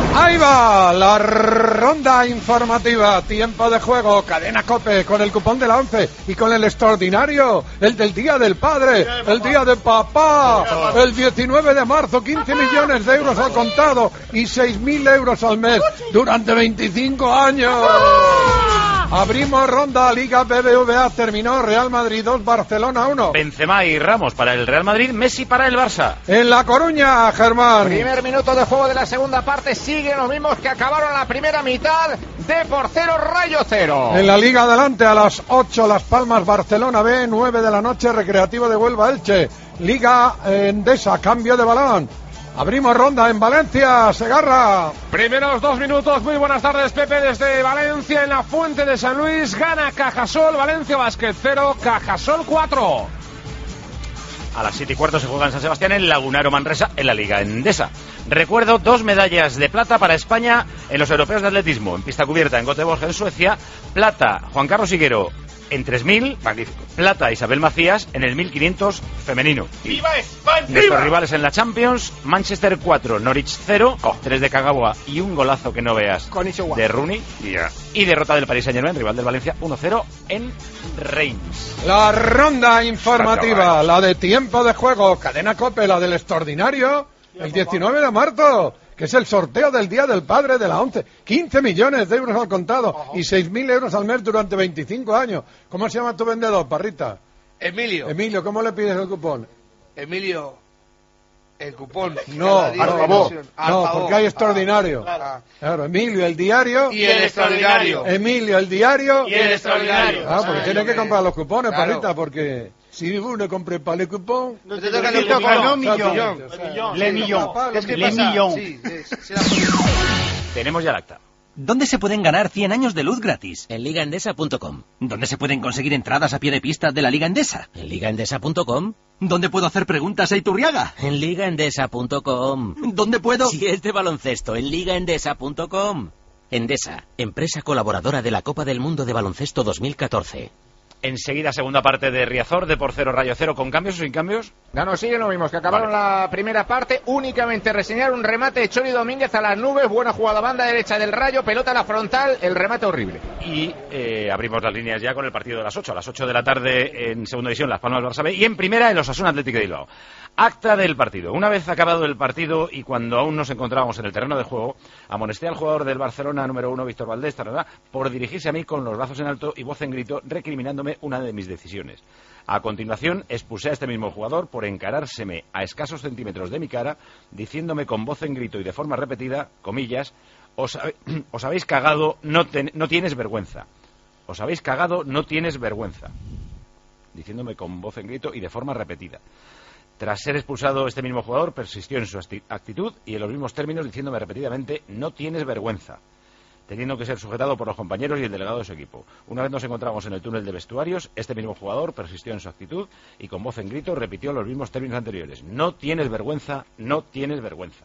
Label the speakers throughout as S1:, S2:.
S1: Ahí va la ronda informativa, tiempo de juego, cadena COPE con el cupón de la 11 y con el extraordinario, el del Día del Padre, el Día de Papá, el 19 de marzo, 15 millones de euros al contado y 6.000 euros al mes durante 25 años. Abrimos ronda Liga BBVA, terminó Real Madrid 2, Barcelona 1.
S2: Benzema y Ramos para el Real Madrid, Messi para el Barça.
S1: En La Coruña, Germán.
S3: Primer minuto de juego de la segunda parte, siguen los mismos que acabaron la primera mitad, de por 0, Rayo 0.
S1: En la Liga adelante a las 8, Las Palmas, Barcelona B, 9 de la noche, Recreativo de Huelva, Elche. Liga Endesa, cambio de balón. Abrimos ronda en Valencia, Segarra.
S4: Primeros 2 minutos, muy buenas tardes, Pepe, desde Valencia, en la Fuente de San Luis, gana Cajasol, Valencia Basket 0, Cajasol 4.
S2: A las 7:15 se juega en San Sebastián, en Lagunaro Manresa, en la Liga Endesa. Recuerdo 2 medallas de plata para España en los europeos de atletismo, en pista cubierta en Göteborg, en Suecia. Plata, Juan Carlos Higuero en 3000, magnífico. Plata, Isabel Macías en el 1500 femenino.
S5: ¡Viva España!
S2: Nuestros rivales en la Champions, Manchester 4, Norwich 0, 3 de Kagawa y un golazo que no veas de Rooney. Y derrota del Paris Saint-Germain, rival del Valencia, 1-0 en Reims.
S1: La ronda informativa, la de tiempo de juego, cadena COPE, la del extraordinario, el 19 de marzo, que es el sorteo del Día del Padre de la 11. 15 millones de euros al contado y 6.000 euros al mes durante 25 años. ¿Cómo se llama tu vendedor, Parrita?
S6: Emilio,
S1: ¿cómo le pides el cupón?
S6: Emilio, el cupón.
S1: No, porque hay extraordinario. Claro, Emilio, el diario.
S6: Y el extraordinario.
S1: Emilio, el diario.
S6: Y el extraordinario.
S1: Porque tiene que comprar los cupones, Parrita, porque si uno compra para el cupón...
S6: No te toca el millón.
S5: Le millón.
S6: Le millón.
S2: Tenemos ya el acta.
S7: ¿Dónde se pueden ganar 100 años de luz gratis?
S8: En ligaendesa.com.
S7: ¿Dónde se pueden conseguir entradas a pie de pista de la Liga Endesa?
S8: En ligaendesa.com.
S7: ¿Dónde puedo hacer preguntas a Iturriaga?
S8: En ligaendesa.com.
S7: ¿Dónde puedo...?
S8: Si es de baloncesto, en ligaendesa.com. Endesa, empresa colaboradora de la Copa del Mundo de Baloncesto 2014.
S2: Enseguida, segunda parte de Riazor, de por 0, Rayo 0, ¿con cambios o sin cambios?
S3: No, siguen los mismos que acabaron la primera parte. Únicamente reseñar un remate de Chori Domínguez a las nubes, buena jugada banda derecha del Rayo, pelota a la frontal, el remate horrible.
S2: Y abrimos las líneas ya con el partido de las 8, a las 8 de la tarde en segunda división, Las Palmas Barça B, y en primera, el Osasuna Atlético de Bilbao. Acta del partido. Una vez acabado el partido y cuando aún nos encontrábamos en el terreno de juego, amonesté al jugador del Barcelona número 1, Víctor Valdés, por dirigirse a mí con los brazos en alto y voz en grito, recriminándome una de mis decisiones. A continuación, expulsé a este mismo jugador por encarárseme a escasos centímetros de mi cara, diciéndome con voz en grito y de forma repetida, comillas, os habéis cagado, no tienes vergüenza. Os habéis cagado, no tienes vergüenza. Diciéndome con voz en grito y de forma repetida. Tras ser expulsado, este mismo jugador persistió en su actitud y en los mismos términos diciéndome repetidamente, no tienes vergüenza, teniendo que ser sujetado por los compañeros y el delegado de su equipo. Una vez nos encontramos en el túnel de vestuarios, este mismo jugador persistió en su actitud y con voz en grito repitió los mismos términos anteriores. No tienes vergüenza, no tienes vergüenza.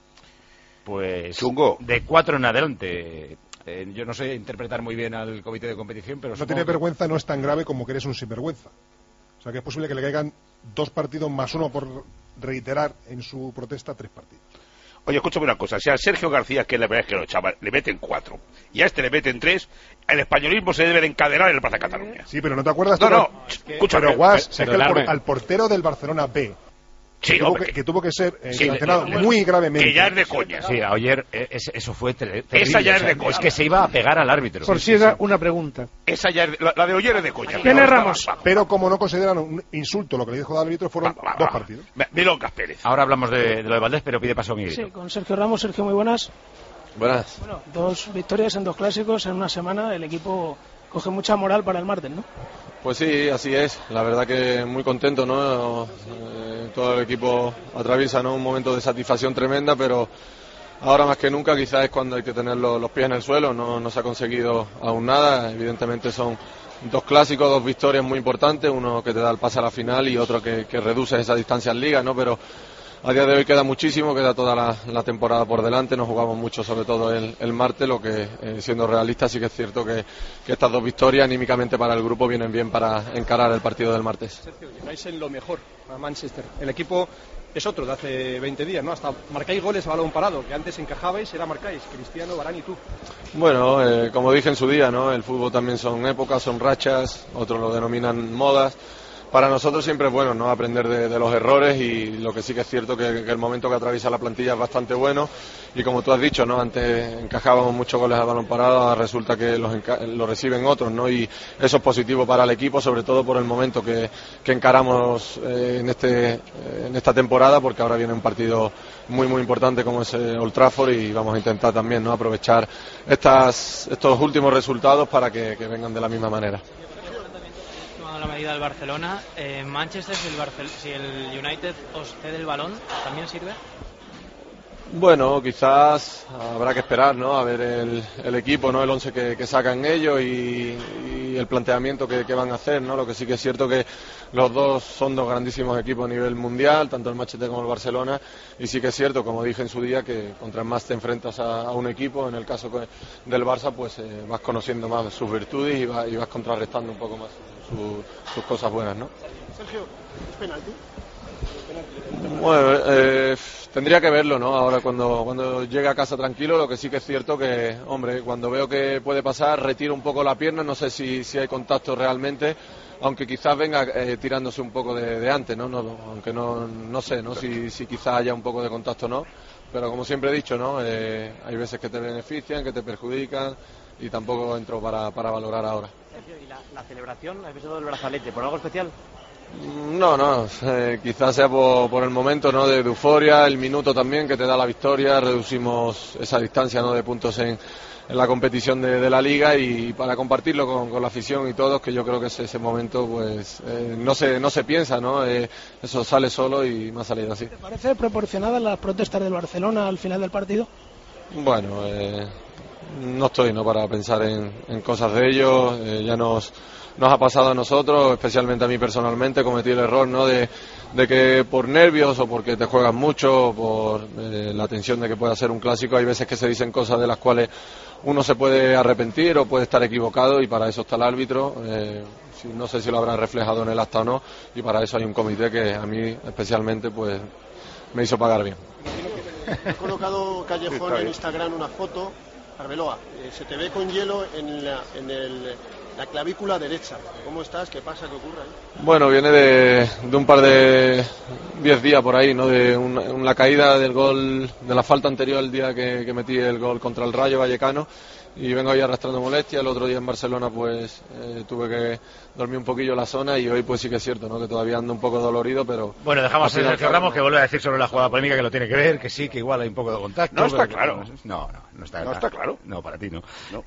S2: Pues
S5: chungo.
S2: De 4 en adelante. Yo no sé interpretar muy bien al comité de competición, pero
S9: no tienes vergüenza no es tan grave como que eres un sinvergüenza. O sea que es posible que le caigan 2 partidos más 1 por reiterar en su protesta 3 partidos.
S5: Oye, escúchame una cosa, si a Sergio García, que es la verdad que lo echaba, le meten 4 y a este le meten 3, el españolismo se debe de encadenar en el Plaza Cataluña.
S9: Sí, pero no te acuerdas.
S5: Escúchame,
S9: pero Guas, al portero del Barcelona B.
S5: Sí,
S9: que tuvo que ser sancionado muy gravemente.
S5: Que ya es de coña.
S2: Sí, ayer eso fue terrible.
S5: Esa ya es de coña.
S2: Es que se iba a pegar al árbitro.
S10: Por si era una pregunta.
S5: Esa ya es la de Oyer es de coña.
S10: ¿Quién es Ramos?
S9: Pero como no consideran un insulto lo que le dijo el árbitro, fueron 2 partidos.
S5: Milongas Pérez.
S2: Ahora hablamos de lo de Valdés, pero pide paso a Miguel.
S10: Sí, con Sergio Ramos. Sergio, muy buenas.
S11: Buenas.
S10: Bueno, 2 victorias en 2 clásicos en una semana. El equipo coge mucha moral para el martes, ¿no?
S11: Pues sí, así es. La verdad que muy contento, ¿no? Todo el equipo atraviesa, ¿no?, un momento de satisfacción tremenda, pero ahora más que nunca quizás es cuando hay que tener los pies en el suelo. No se ha conseguido aún nada. Evidentemente son 2 clásicos, 2 victorias muy importantes, uno que te da el pase a la final y otro que reduce esa distancia en liga, ¿no? Pero a día de hoy queda muchísimo, queda toda la temporada por delante, nos jugamos mucho, sobre todo el martes, lo que siendo realistas sí que es cierto que estas 2 victorias anímicamente para el grupo vienen bien para encarar el partido del martes.
S12: Sergio, llegáis en lo mejor a Manchester, el equipo es otro de hace 20 días, ¿no? Hasta marcáis goles a balón parado, que antes encajabais, era marcáis, Cristiano, Varane y tú.
S11: Bueno, como dije en su día, ¿no? El fútbol también son épocas, son rachas, otros lo denominan modas. Para nosotros siempre es bueno, ¿no? Aprender de los errores, y lo que sí que es cierto que el momento que atraviesa la plantilla es bastante bueno, y como tú has dicho, ¿no? Antes encajábamos muchos goles a balón parado, ahora resulta que los reciben otros, ¿no? Y eso es positivo para el equipo, sobre todo por el momento que encaramos en esta temporada, porque ahora viene un partido muy importante como es Old Trafford, y vamos a intentar también, ¿no? Aprovechar estos últimos resultados para que vengan de la misma manera.
S13: La medida del Barcelona, Manchester, si el United os cede el balón, ¿también sirve?
S11: Bueno, quizás habrá que esperar, ¿no? A ver el equipo, ¿no? El 11 que sacan ellos y el planteamiento que van a hacer, ¿no? Lo que sí que es cierto que los dos son dos grandísimos equipos a nivel mundial, tanto el Manchester como el Barcelona, y sí que es cierto, como dije en su día, que contra más te enfrentas a un equipo, en el caso del Barça, pues vas conociendo más sus virtudes y vas contrarrestando un poco más sus cosas buenas, ¿no?
S14: Sergio, ¿es penalti?
S11: Bueno, tendría que verlo, ¿no? Ahora cuando llegue a casa tranquilo, lo que sí que es cierto que, hombre, cuando veo que puede pasar, retiro un poco la pierna, no sé si hay contacto realmente, aunque quizás venga tirándose un poco de antes, ¿no? Aunque no sé, ¿no? Si quizás haya un poco de contacto o no, pero como siempre he dicho, ¿no? Hay veces que te benefician, que te perjudican, y tampoco entro para valorar ahora.
S13: ¿Y la celebración, el beso del brazalete, por algo especial?
S11: No, quizás sea por el momento, ¿no? De euforia, el minuto también que te da la victoria, reducimos esa distancia, ¿no? De puntos en la competición de la Liga, y para compartirlo con la afición y todos, que yo creo que ese momento pues no se piensa, ¿no? Eso sale solo y me ha salido así.
S10: ¿Te parece proporcionada las protestas del Barcelona al final del partido?
S11: Bueno, no estoy, ¿no? Para pensar en cosas de ellos, ya nos ha pasado a nosotros, especialmente a mí personalmente, cometí el error, ¿no? De que por nervios o porque te juegas mucho, por la tensión de que pueda ser un clásico, hay veces que se dicen cosas de las cuales uno se puede arrepentir o puede estar equivocado, y para eso está el árbitro. No sé si lo habrán reflejado en el acta o no, y para eso hay un comité que a mmí especialmente pues me hizo pagar bien.
S14: He colocado Callejón en Instagram una foto, Arbeloa, se te ve con hielo en la clavícula derecha. ¿Cómo estás? ¿Qué pasa? ¿Qué ocurre ahí?
S11: Bueno, viene de un par de 10 días por ahí, ¿no? De una caída del gol, de la falta anterior, el día que metí el gol contra el Rayo Vallecano, y vengo ahí arrastrando molestias. El otro día en Barcelona pues tuve que dormir un poquillo la zona, y hoy pues sí que es cierto, ¿no? Que todavía ando un poco dolorido, pero...
S2: Bueno, dejamos a Sergio Ramos que vuelve a decir sobre la jugada polémica que lo tiene que ver, que sí, que igual hay un poco de contacto.
S5: No está claro.
S2: No está claro.
S5: No está claro.
S2: No, para ti no.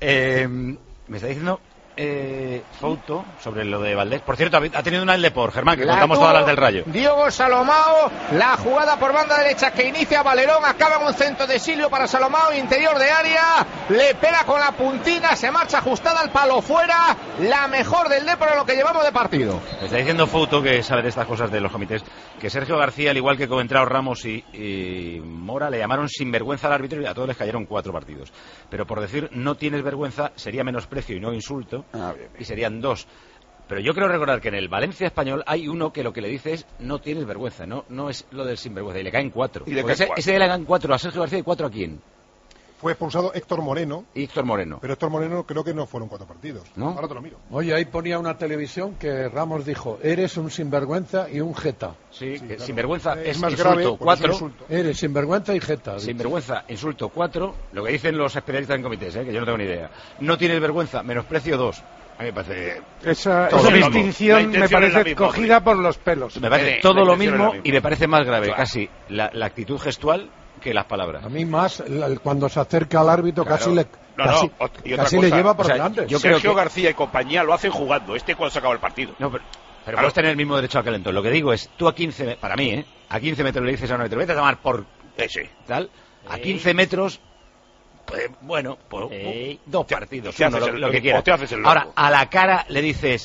S2: Me está diciendo Fouto sobre lo de Valdés. Por cierto, ha tenido una el Depor, Germán, que contamos todas las del Rayo.
S3: Diogo Salomao, la jugada por banda derecha que inicia Valerón, acaba en un centro de Silvio para Salomao, interior de área, le pega con la puntina, se marcha ajustada al palo fuera, la mejor del Depor en lo que llevamos de partido.
S2: Me está diciendo Fouto, que sabe de estas cosas de los comités, que Sergio García, al igual que Coentrao, Ramos y Mora, le llamaron sinvergüenza al árbitro, y a todos les cayeron 4 partidos. Pero por decir no tienes vergüenza sería menosprecio y no insulto, y serían 2. Pero yo creo recordar que en el Valencia español hay uno que lo que le dice es no tienes vergüenza, no es lo del sinvergüenza, y le caen 4. Ese le caen 4 a Sergio García, y 4 a quién.
S9: Fue expulsado Héctor Moreno.
S2: Pero
S9: Héctor Moreno creo que no fueron 4 partidos.
S2: ¿No?
S9: Ahora te lo miro.
S1: Oye, ahí ponía una televisión que Ramos dijo, eres un sinvergüenza y un jeta.
S2: Sí, que claro. Sinvergüenza es
S1: más
S2: insulto
S1: grave,
S2: 4.
S1: Eres sinvergüenza y jeta.
S2: Sinvergüenza, insulto 4. Lo que dicen los especialistas en comités, que yo no tengo ni idea. No tienes vergüenza, menosprecio 2. A mí me parece...
S15: Esa distinción me parece cogida por los pelos.
S2: Me parece todo lo mismo, y me parece más grave casi la actitud gestual que las palabras.
S1: A mí más, cuando se acerca al árbitro,
S2: claro.
S1: casi le lleva por delante.
S5: Yo creo que García y compañía lo hacen jugando. Cuando se acaba el partido.
S2: No, pero puedes tener el mismo derecho a aquel entonces. Lo que digo es, tú a 15, para mí, a 15 metros le dices a un árbitro, vete a tomar por... tal. A 15 metros... Pues, bueno, pues 2 partidos, lo que quieras. Ahora, a la cara le dices,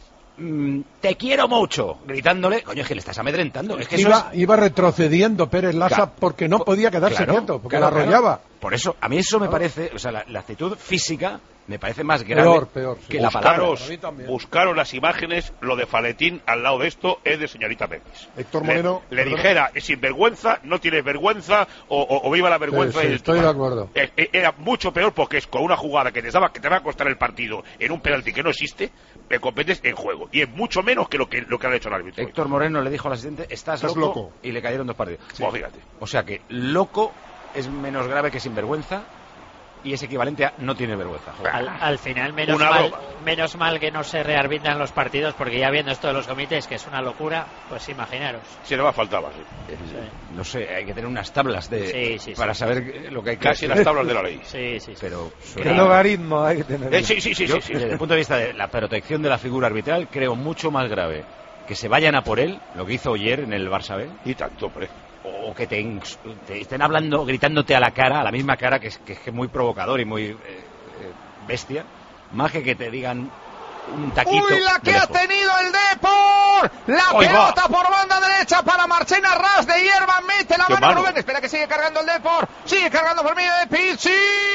S2: te quiero mucho, gritándole, coño, es que le estás amedrentando. Es que
S1: iba retrocediendo Pérez Lasa porque no podía quedarse quieto, porque la arrollaba.
S2: Por eso, a mí eso me parece, o sea, la actitud física me parece más grave
S1: peor,
S2: que la palabra.
S5: Buscaros las imágenes, lo de Faletín al lado de esto es de señorita Pérez.
S9: Héctor Moreno...
S5: Le dijera, sin vergüenza, no tienes vergüenza, o viva la vergüenza.
S1: Sí, estoy de acuerdo.
S5: Era mucho peor porque es con una jugada que te va a costar el partido en un penalti que no existe, me competes en juego. Y es mucho menos que lo que han hecho el árbitro.
S2: Héctor Moreno le dijo al asistente, estás loco, y le cayeron 2 partidos.
S5: Sí. Pues fíjate.
S2: O sea que loco es menos grave que sinvergüenza, y es equivalente a no tiene vergüenza.
S16: Al final, menos mal que no se rearbitran los partidos, porque ya viendo esto de los comités, que es una locura, pues imaginaros.
S5: Si le va faltaba, sí.
S2: No sé, hay que tener unas tablas para saber lo que hay que
S5: casi las tablas de la ley.
S16: Sí.
S2: Pero
S15: el logaritmo hay que tener.
S5: Sí.
S2: Desde el punto de vista de la protección de la figura arbitral, creo mucho más grave que se vayan a por él, lo que hizo ayer en el Barça B.
S5: Y tanto, hombre.
S2: O que te estén hablando, gritándote a la cara, a la misma cara, que es muy provocador y muy bestia, más que te digan un taquito.
S3: ¡Uy, la que ha tenido el Depor! La pelota por banda derecha para Marchena, ras de hierba, mete la mano Rubén, espera que sigue cargando el Depor, sigue cargando por medio de Pizzi,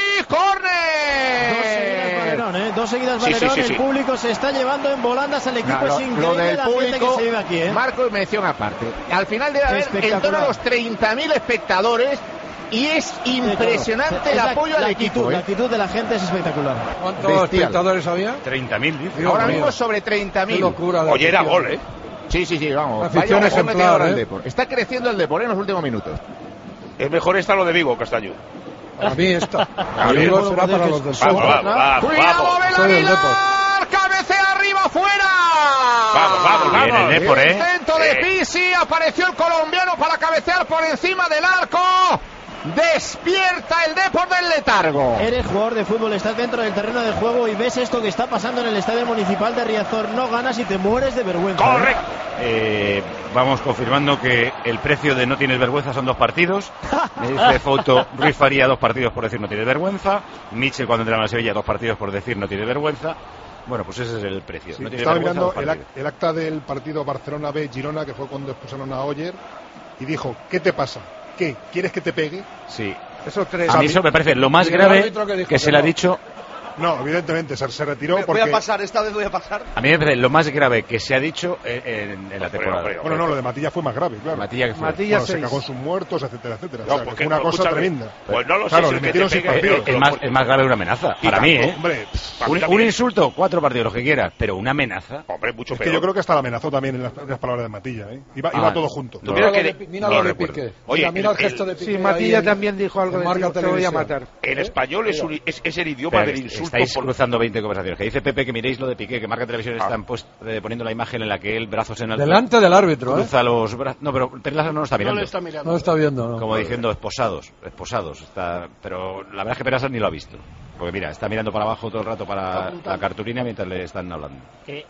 S3: ¡córner!
S17: Dos seguidas Valerón, el público se está llevando en volandas al equipo, es increíble la gente que se vive aquí,
S3: Marco, y mención aparte, al final debe haber en torno a los 30.000 espectadores. Y es impresionante el apoyo al equipo.
S17: La actitud de la gente es espectacular.
S1: ¿Cuántos espectadores había?
S2: 30.000, dice.
S3: Ahora mismo sobre 30.000.
S1: Qué locura.
S5: Oye, era gol, ¿eh?
S3: Sí, vamos.
S1: Afición ejemplar,
S3: el Depor. Está creciendo el Depor en los últimos minutos.
S5: Es mejor esta lo de Vigo, Castaño.
S1: Para mí esta. Vigo será para los del sur.
S3: ¡Cuidado, Benavides! ¡Cabecea arriba, fuera!
S5: Vamos.
S2: Bien el Depor,
S3: Intento de Pizzi, apareció el colombiano para cabecear por encima del arco. Despierta el Depor del letargo.
S17: Eres jugador de fútbol, estás dentro del terreno de juego y ves esto que está pasando en el estadio municipal de Riazor. No ganas y te mueres de vergüenza.
S5: Correcto.
S2: Vamos confirmando que el precio de no tienes vergüenza son 2 partidos. Me dice Foto, Ruiz Faría 2 partidos por decir no tienes vergüenza. Michel cuando entraba a Sevilla 2 partidos por decir no tienes vergüenza. Bueno, pues ese es el precio.
S9: Sí,
S2: no
S9: estaba mirando el acta del partido Barcelona B Girona, que fue cuando expulsaron a Oyer, y dijo, ¿qué te pasa? ¿Qué? ¿Quieres que te pegue?
S2: Sí.
S1: A
S2: mí eso me parece lo más grave que se le ha dicho.
S9: No, evidentemente, se retiró porque...
S6: Voy a pasar, esta vez voy a pasar.
S2: A mí me parece lo más grave que se ha dicho en la temporada.
S9: Bueno, no, lo de Matilla fue más grave, claro.
S2: Matilla
S9: se cagó en sus muertos, etcétera.
S5: No,
S9: o sea, fue una cosa tremenda.
S5: Pues no lo sé,
S9: claro,
S5: si
S9: le metieron 6 partidos.
S2: Es más grave una amenaza, para mí, ¿eh?
S9: Hombre,
S2: un insulto, 4 partidos, lo que quieras, pero una amenaza.
S5: Hombre, mucho
S9: es
S5: peor.
S9: que yo creo que hasta la amenazó también en las palabras de Matilla, ¿eh? Iba todo junto.
S1: Mira lo de Piqué.
S5: Oye,
S1: mira el gesto de Piqué.
S15: Sí, Matilla también dijo algo de te voy a matar.
S5: En español es el idioma del insulto.
S2: Estáis cruzando 20 conversaciones. Que dice Pepe que miréis lo de Piqué, que Marca Televisión están poniendo la imagen en la que él, brazos en alto,
S1: delante del árbitro,
S2: cruza los brazos. No, pero Perlaza no lo está mirando.
S1: No lo está viendo, no.
S2: Como diciendo esposados. Pero la verdad es que Perlaza ni lo ha visto. Porque mira, está mirando para abajo todo el rato para la cartulina mientras le están hablando.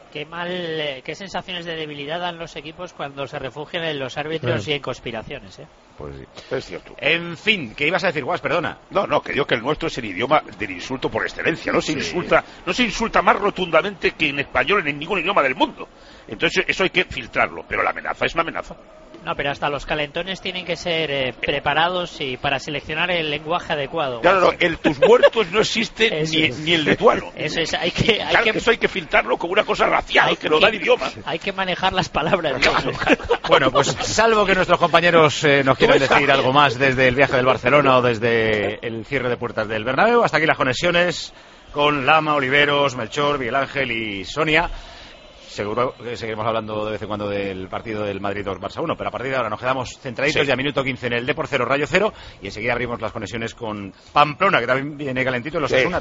S16: Qué sensaciones de debilidad dan los equipos cuando se refugian en los árbitros y en conspiraciones,
S2: Pues sí.
S5: Es cierto.
S2: En fin, ¿qué ibas a decir, Guas? Perdona.
S5: No, que digo que el nuestro es el idioma del insulto por excelencia. No se insulta más rotundamente que en español en ningún idioma del mundo. Entonces eso hay que filtrarlo. Pero la amenaza es una amenaza.
S16: No, pero hasta los calentones tienen que ser preparados y para seleccionar el lenguaje adecuado.
S5: Claro, el tus muertos no existe ni el letuano.
S16: Eso es,
S5: eso hay que filtrarlo como una cosa racial que lo da el idioma.
S16: Hay que manejar las palabras.
S5: Claro.
S2: Bueno, pues salvo que nuestros compañeros nos quieran decir algo más desde el viaje del Barcelona o desde el cierre de puertas del Bernabéu, hasta aquí las conexiones con Lama, Oliveros, Melchor, Miguel Ángel y Sonia. Seguro que seguiremos hablando de vez en cuando del partido del Madrid 2 Barça 1, pero a partir de ahora nos quedamos centraditos ya minuto 15 en el Depor 0 Rayo 0 y enseguida abrimos las conexiones con Pamplona, que también viene calentito en los Osasuna.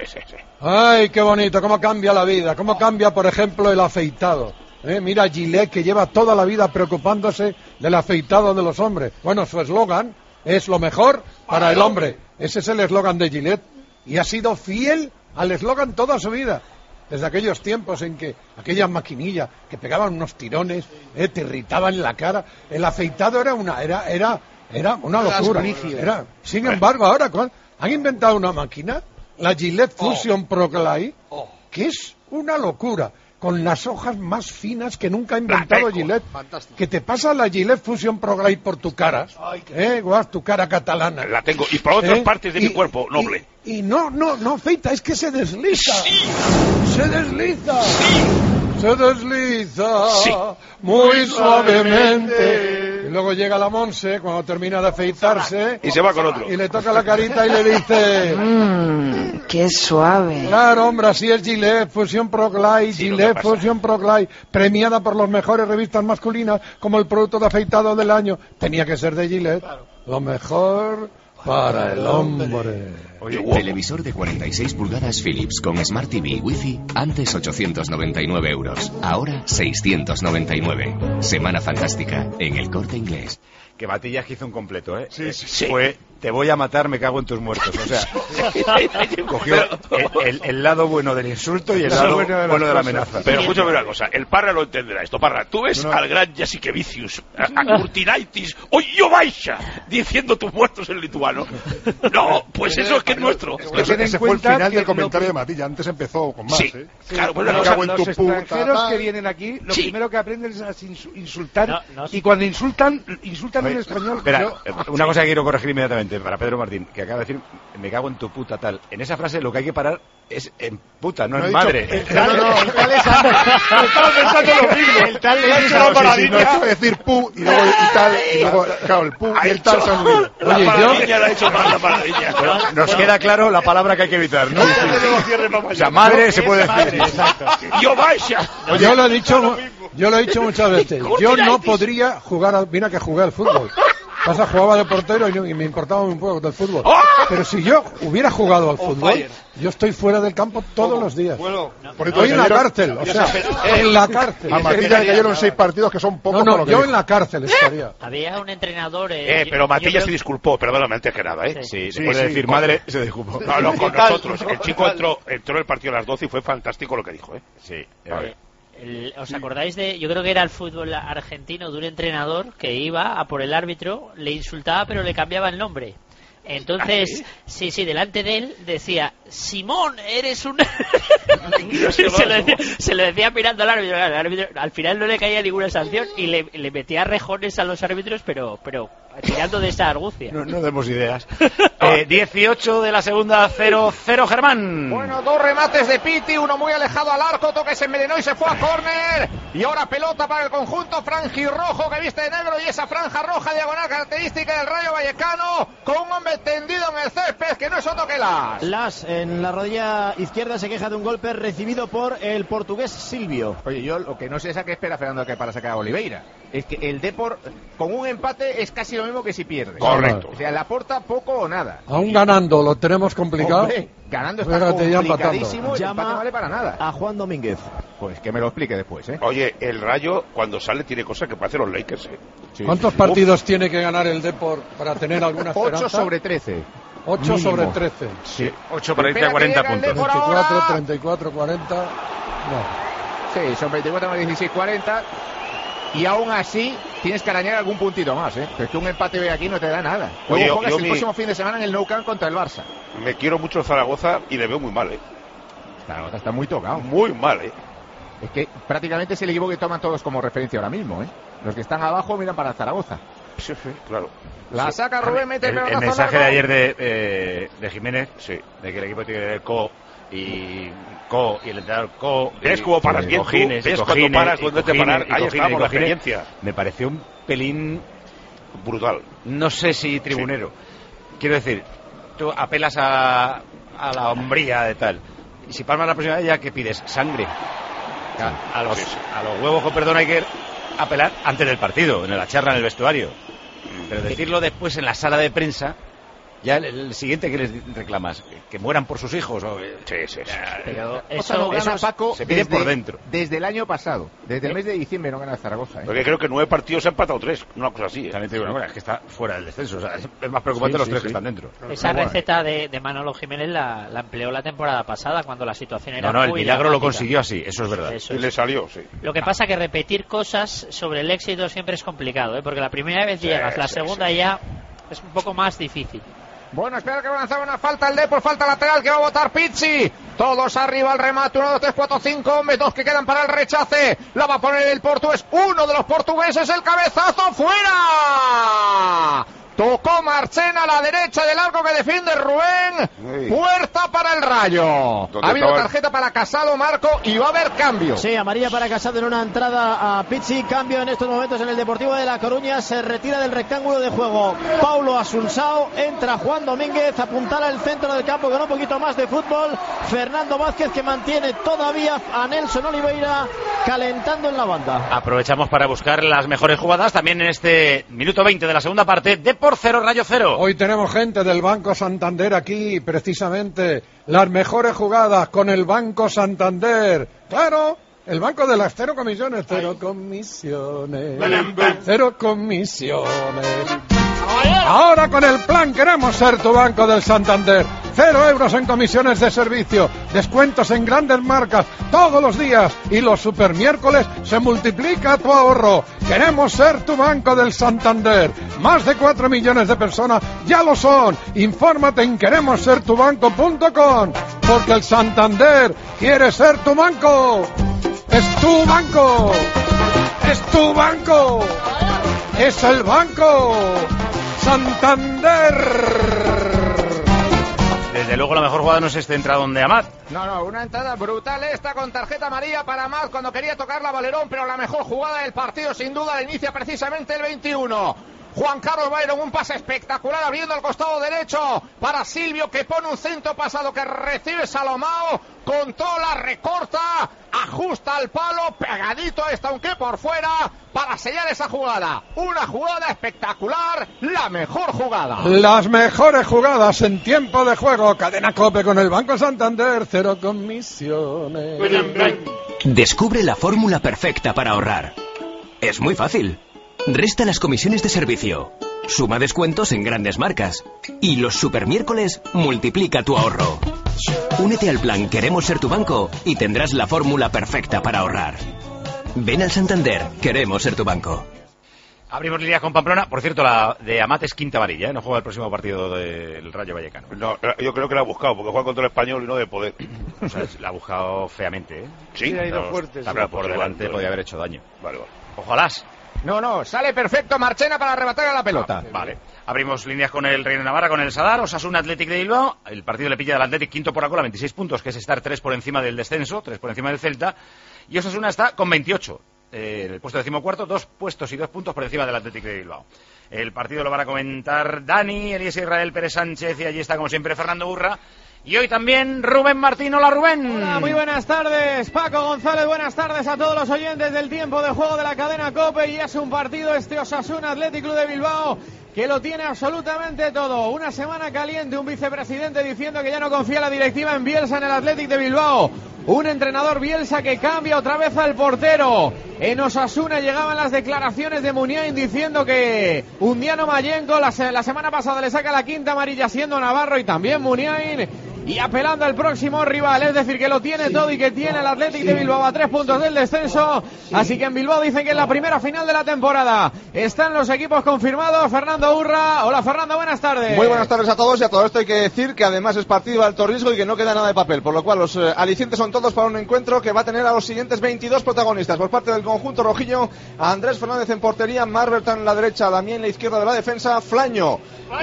S1: Ay, qué bonito, cómo cambia la vida, cómo cambia, por ejemplo, el afeitado. Mira Gillette, que lleva toda la vida preocupándose del afeitado de los hombres. Bueno, su eslogan es lo mejor para el hombre. Ese es el eslogan de Gillette y ha sido fiel al eslogan toda su vida. Desde aquellos tiempos en que aquellas maquinillas que pegaban unos tirones, te irritaban la cara, el afeitado era una locura. Sin embargo, ahora han inventado una máquina, la Gillette Fusion Pro Glide, que es una locura. con las hojas más finas que nunca ha inventado
S5: Blanco.
S1: Gillette.
S9: Fantástico.
S1: Que te pasa la Gillette Fusion Pro Glide por tu cara, guau, tu cara catalana.
S5: La tengo. Y por otras partes de mi cuerpo, noble.
S1: Y no afeita, es que se desliza. Se desliza. Se desliza muy suavemente. Y luego llega la Monse cuando termina de afeitarse.
S5: Y se va con otro.
S1: Y le toca la carita y le dice...
S18: ¡Qué suave!
S1: Claro, hombre, así es Gillette Fusion Pro Glide. Gillette Fusion Pro Glide, premiada por las mejores revistas masculinas como el producto de afeitado del año. Tenía que ser de Gillette. Lo mejor para el hombre.
S19: Televisor de 46 pulgadas Philips con Smart TV y Wi-Fi, antes 899 euros, ahora 699. Semana fantástica en El Corte Inglés.
S2: Que Matías hizo un completo, ¿eh?
S5: Sí.
S2: Fue, te voy a matar, me cago en tus muertos. O sea, cogió el lado bueno del insulto y el lado bueno de la amenaza.
S5: Pero escúchame una cosa, el Parra lo entenderá esto. Parra, tú ves al gran Jasikevicius, a Kurtinaitis, o Jovaisha, diciendo tus muertos en lituano. No, pues eso es que es nuestro.
S9: Ese fue el final del comentario de Matilla. Antes empezó con más,
S5: Sí, claro, pues
S9: Me cago en tu
S15: Los
S9: puta,
S15: extranjeros
S9: tal.
S15: que vienen aquí, lo primero que aprenden es a insultar.
S16: No,
S15: y cuando insultan en español.
S2: Espera, una cosa que quiero corregir inmediatamente para Pedro Martín, que acaba de decir, me cago en tu puta tal. En esa frase lo que hay que parar es en puta, no en madre.
S17: El tal es Ander.
S15: Estaba pensando lo mismo.
S17: El tal
S9: No,
S17: es
S9: sí, no, eso de decir pu y luego y tal, y luego, claro, el pu y el tal se han unido.
S5: La
S2: Oye,
S5: paradilla la ha hecho para la paradilla.
S2: Nos queda claro la palabra que hay que evitar, ¿no? O sea, madre se puede decir.
S5: Jovaisha.
S1: Yo lo he dicho muchas veces. Yo no podría jugar, mira que jugué al fútbol. Pasa, jugaba de portero y me importaba un poco del fútbol. Pero si yo hubiera jugado al fútbol, yo estoy fuera del campo todos los días. Estoy en la cárcel, o sea, en la cárcel.
S9: A Matilla le cayeron 6 partidos que son pocos.
S1: No, yo en la cárcel estaría.
S16: Había un entrenador.
S5: Pero Matilla se disculpó, perdóname antes que nada, ¿eh?
S2: Sí, después de decir madre, se disculpó.
S5: No, con nosotros. El chico entró el partido a las 12 y fue fantástico lo que dijo, ¿eh?
S2: Sí.
S16: ¿Os acordáis de, yo creo que era el fútbol argentino, de un entrenador que iba a por el árbitro, le insultaba pero le cambiaba el nombre? Entonces, sí, delante de él decía, Simón, eres un... se lo decía mirando al árbitro. El árbitro al final no le caía ninguna sanción y le metía rejones a los árbitros, pero tirando de esa argucia.
S2: No demos ideas. 18 de la segunda, 0-0 Germán.
S3: Bueno, 2 remates de Piti, uno muy alejado al arco, toque se envenenó y se fue a córner. Y ahora pelota para el conjunto franjirrojo que viste de negro y esa franja roja diagonal característica del Rayo Vallecano, con un hombre tendido en el césped que no es otro que
S17: Las en la rodilla izquierda se queja de un golpe recibido por el portugués Silvio.
S3: Oye, yo lo que no sé es a qué espera Fernando que para sacar a Oliveira. Es que el Depor con un empate es casi lo mismo que si pierde.
S5: Correcto.
S3: O sea, le aporta poco o nada.
S1: Aún ganando, lo tenemos complicado.
S3: Hombre, ganando está
S1: Fíjate, ya
S3: complicadísimo. El empate
S17: Llama
S3: no vale para nada.
S17: a Juan Domínguez.
S3: Pues que me lo explique después, ¿eh?
S5: Oye, el Rayo cuando sale tiene cosas que parecen los Lakers, ¿eh?
S1: ¿Cuántos partidos tiene que ganar el Depor para tener alguna esperanza?
S3: 8 sobre 13.
S1: 8
S3: mínimo.
S1: sobre 13.
S2: Sí, 8 para irte a 40 puntos.
S1: 24, 34, 40. No.
S3: Sí, son 24 más 16, 40. Y aún así tienes que arañar algún puntito más, ¿eh? Pero es que un empate de aquí no te da nada.
S5: Oye,
S3: Luego juegas
S5: yo
S3: el próximo fin de semana en el Nou Camp contra el Barça.
S5: Me quiero mucho Zaragoza y le veo muy mal, ¿eh?
S3: Zaragoza está muy tocado.
S5: Muy mal, ¿eh?
S3: Es que prácticamente es el equipo que toman todos como referencia ahora mismo, ¿eh? Los que están abajo miran para Zaragoza.
S5: Sí, claro.
S3: La saca Rubén, mete
S2: el mensaje de ayer de Jiménez, de que el equipo tiene que tener co y el entrenador co.
S5: ¿Ves cómo paras bien tú? ¿Ves cuando paras, dónde te parar? Ahí estamos, la experiencia.
S2: Me pareció un pelín
S5: brutal.
S2: No sé si tribunero. Quiero decir, tú apelas a la hombría de tal. Y si palmas la próxima vez, ¿ya qué pides? Sangre. A los huevos, con perdón, hay que apelar antes del partido, en la charla en el vestuario. Pero decirlo después en la sala de prensa, ya el siguiente que les reclamas, que mueran por sus hijos.
S3: Sí. Pero eso Paco,
S2: se pide por dentro.
S3: Desde el año pasado, desde el mes de diciembre no gana Zaragoza.
S5: Porque creo que 9 partidos se han empatado 3, una cosa así.
S2: También te digo una cosa, es que está fuera del descenso. O sea, es más preocupante los 3 que están dentro.
S16: Esa receta de Manolo Jiménez la empleó la temporada pasada cuando la situación era
S2: el
S16: muy
S2: milagro
S16: dramática.
S2: lo consiguió así, eso es verdad.
S5: Y le salió, sí.
S16: Lo que pasa que repetir cosas sobre el éxito siempre es complicado, ¿eh? Porque la primera vez llegas, la segunda ya es un poco más difícil.
S3: Bueno, espera que va a lanzar una falta el Depor, falta lateral que va a botar Pizzi. Todos arriba al remate, 1, 2, 3, 4, 5 hombres, 2 que quedan para el rechace. La va a poner el portugués, uno de los portugueses, el cabezazo fuera. Tocó Marchena a la derecha del arco que defiende Rubén. Puerta para el Rayo. Ha habido tarjeta para Casado, Marco, y va a haber cambio.
S17: Sí, amarilla para Casado en una entrada a Pizzi. Cambio en estos momentos en el Deportivo de La Coruña. Se retira del rectángulo de juego Paulo Asunsao. Entra Juan Domínguez. Apuntala el centro del campo con un poquito más de fútbol. Fernando Vázquez, que mantiene todavía a Nelson Oliveira calentando en la banda.
S2: Aprovechamos para buscar las mejores jugadas también en este minuto 20 de la segunda parte. Depor 0, Rayo 0.
S1: Hoy tenemos gente del Banco Santander aquí, precisamente. Las mejores jugadas con el Banco Santander. Claro, el banco de las 0 comisiones. 0 comisiones. 0 comisiones. Ahora con el plan Queremos Ser Tu Banco del Santander. 0 euros en comisiones de servicio, descuentos en grandes marcas todos los días y los supermiércoles se multiplica tu ahorro. Queremos ser tu banco del Santander. Más de 4 millones de personas ya lo son. Infórmate en queremossertubanco.com, porque el Santander quiere ser tu banco. Es tu banco. Es tu banco. Es el Banco Santander.
S2: Desde luego la mejor jugada no es este entradón de Amat.
S3: No, una entrada brutal esta con tarjeta amarilla para Amat cuando quería tocarla Valerón, pero la mejor jugada del partido sin duda la inicia precisamente el 21. Juan Carlos Bayron, un pase espectacular abriendo al costado derecho para Silvio, que pone un centro pasado que recibe Salomao, controla, recorta, ajusta al palo, pegadito a esta, aunque por fuera, para sellar esa jugada. Una jugada espectacular, la mejor jugada.
S1: Las mejores jugadas en tiempo de juego. Cadena COPE con el Banco Santander. 0 comisiones.
S20: Descubre la fórmula perfecta para ahorrar. Es muy fácil. Resta las comisiones de servicio, suma descuentos en grandes marcas y los supermiércoles multiplica tu ahorro. Únete al plan Queremos Ser Tu Banco y tendrás la fórmula perfecta para ahorrar. Ven al Santander, Queremos Ser Tu Banco.
S2: Abrimos líneas con Pamplona. Por cierto, la de Amat es quinta amarilla, ¿eh? No juega el próximo partido del Rayo Vallecano.
S5: No, yo creo que la ha buscado, porque juega contra el Español y no de poder.
S2: O sea, la ha buscado feamente, ¿eh?
S5: Sí,
S15: ha ido fuerte.
S2: Pero por delante podía haber hecho daño.
S5: Vale.
S2: Ojalá.
S3: No, sale perfecto Marchena para arrebatar a la pelota.
S2: Vale. Abrimos líneas con el Reino de Navarra, con el Sadar, Osasuna Athletic de Bilbao. El partido le pilla al Athletic quinto por la cola, 26 puntos, que es estar 3 por encima del descenso, 3 por encima del Celta. Y Osasuna está con 28. En el puesto decimocuarto, 2 puestos y 2 puntos por encima del Athletic de Bilbao. El partido lo van a comentar Dani, Elías Israel, Pérez Sánchez, y allí está como siempre Fernando Burra. Y hoy también Rubén Martín. Hola, Rubén.
S17: Hola, muy buenas tardes, Paco González. Buenas tardes a todos los oyentes del tiempo de juego de la cadena COPE. Y es un partido Osasuna Athletic Club de Bilbao que lo tiene absolutamente todo. Una semana caliente, un vicepresidente diciendo que ya no confía la directiva en Bielsa en el Athletic de Bilbao. Un entrenador Bielsa que cambia otra vez al portero. En Osasuna llegaban las declaraciones de Muniain diciendo que Undiano Mayenko la semana pasada le saca la quinta amarilla siendo Navarro, y también Muniain, y apelando al próximo rival, es decir, que lo tiene todo y que tiene el Athletic de Bilbao a 3 puntos del descenso. Así que en Bilbao dicen que es la primera final de la temporada. Están los equipos confirmados. Fernando Urra. Hola, Fernando, buenas tardes.
S11: Muy buenas tardes a todos, y a todo esto hay que decir que además es partido de alto riesgo y que no queda nada de papel, por lo cual los alicientes son todos para un encuentro que va a tener a los siguientes 22 protagonistas. Por parte del conjunto rojillo, a Andrés Fernández en portería, Marbertan en la derecha, Damián en la izquierda de la defensa, Flaño.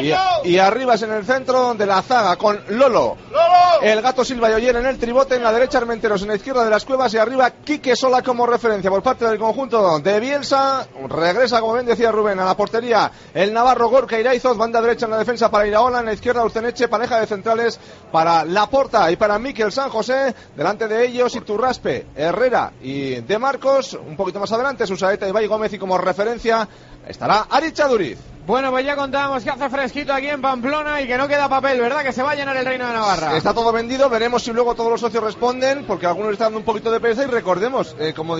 S11: Y Arribas en el centro de la zaga con Lolo, el Gato Silva y Oyer en el tribote, en la derecha Armenteros, en la izquierda de las Cuevas, y arriba Quique Sola como referencia. Por parte del conjunto de Bielsa, regresa, como bien decía Rubén, a la portería el navarro Gorka Iraizoz, banda derecha en la defensa para Iraola, en la izquierda Urteneche, pareja de centrales para Laporta y para Miquel San José, delante de ellos Iturraspe, Herrera y De Marcos, un poquito más adelante Susaeta, Ibai Gómez, y como referencia estará Aricha Duriz.
S17: Bueno, pues ya contábamos que hace fresquito aquí en Pamplona y que no queda papel, ¿verdad? Que se va a llenar el Reino de Navarra.
S11: Está todo vendido, veremos si luego todos los socios responden, porque algunos están dando un poquito de pereza. Y recordemos, como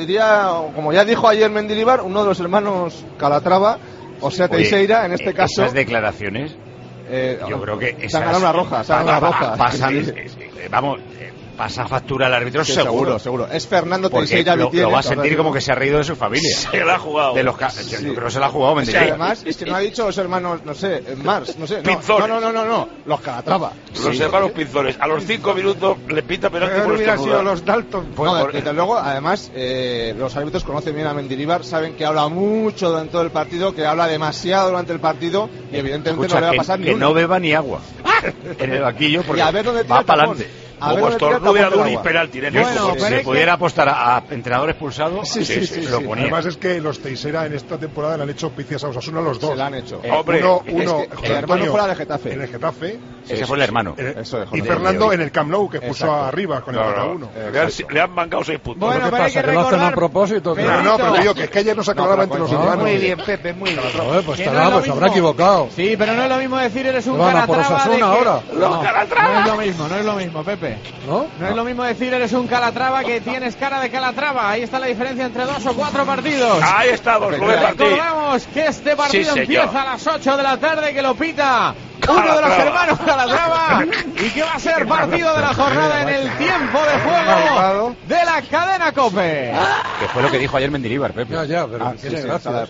S11: ya dijo ayer Mendilibar, uno de los hermanos Calatrava, o sea Teixeira, en este caso.
S2: Esas declaraciones, yo creo que
S11: se han ganado una roja,
S2: pasan, vamos, pasa factura al árbitro,
S17: Sí,
S2: seguro.
S17: seguro. Es Fernando
S2: Porque
S17: Teixeira
S2: lo
S17: Vitiene.
S2: va a sentir como que se ha reído de su familia.
S5: Se la ha jugado.
S2: Yo creo que se la ha jugado,
S17: Es que además, es que no ha dicho los hermanos, no sé, Mars, no sé.
S5: Pinzones.
S17: No, los Calatrava.
S5: Los hermanos Pinzones. A los 5 minutos le pita penalti por
S15: hubiera sido
S5: estornudar.
S15: los Dalton.
S17: No, desde luego, además, los árbitros conocen bien a Mendilibar, saben que habla mucho durante todo el partido, que habla demasiado durante el partido y evidentemente
S2: Escucha,
S17: no le va a pasar ni
S2: que
S17: una.
S2: no beba ni agua en el banquillo porque
S17: Y a ver dónde tira
S2: va
S17: el
S2: para
S17: tapón.
S2: adelante.
S17: A ver
S5: Como
S17: dónde tira el
S5: estornude a
S17: tapón del
S5: Duri,
S17: agua.
S5: penalti.
S17: Bueno,
S2: Si
S17: pero
S2: se
S17: es
S2: pudiera apostar a entrenador expulsado,
S9: Sí.
S2: lo ponía.
S9: Además es que los Teixeira en esta temporada le han hecho picias a Osasuna los dos.
S17: Se la han hecho.
S9: Hombre, uno
S17: es que
S9: José
S17: el hermano
S9: Antonio,
S17: fuera de Getafe.
S9: en el Getafe.
S2: Ese fue el hermano.
S17: Eso dejó
S9: Y
S17: de-
S9: Fernando en el Camp Nou, que puso
S17: Exacto.
S9: arriba con el 4-1.
S5: Le han mangado 6 puntos.
S17: Bueno,
S1: ¿Qué
S17: pero hay
S1: pasa?
S17: que
S1: ¿Que lo hacen a
S17: recordar...
S1: propósito? ¿Qué?
S9: No, pero digo que es que ayer no se aclaraba entre los hermanos.
S15: Muy bien, Pepe, muy bien.
S1: Joder, pues
S17: Que
S1: estará,
S17: no es lo
S1: pues habrá
S17: mismo.
S1: equivocado.
S17: Sí, pero no es lo mismo decir eres un
S1: ¿Qué van a por
S17: Calatrava
S1: Osasuna
S17: de que...
S1: ahora?
S17: No es lo mismo, Pepe.
S1: ¿No?
S17: No es lo mismo decir eres un Calatrava que tienes cara de Calatrava. Ahí está la diferencia entre 2 o 4 partidos.
S5: Ahí estamos, Rubén Martín.
S17: Recordamos que este partido
S5: Sí, señor.
S17: empieza a las 8 de la tarde, que lo pita uno de los
S5: Calatrava.
S17: hermanos Calatrava y que va a ser partido de la jornada en el tiempo de juego de la cadena COPE.
S2: Que fue lo que dijo ayer Mendilibar, Pepe.
S1: Ya, pero tiene gracia.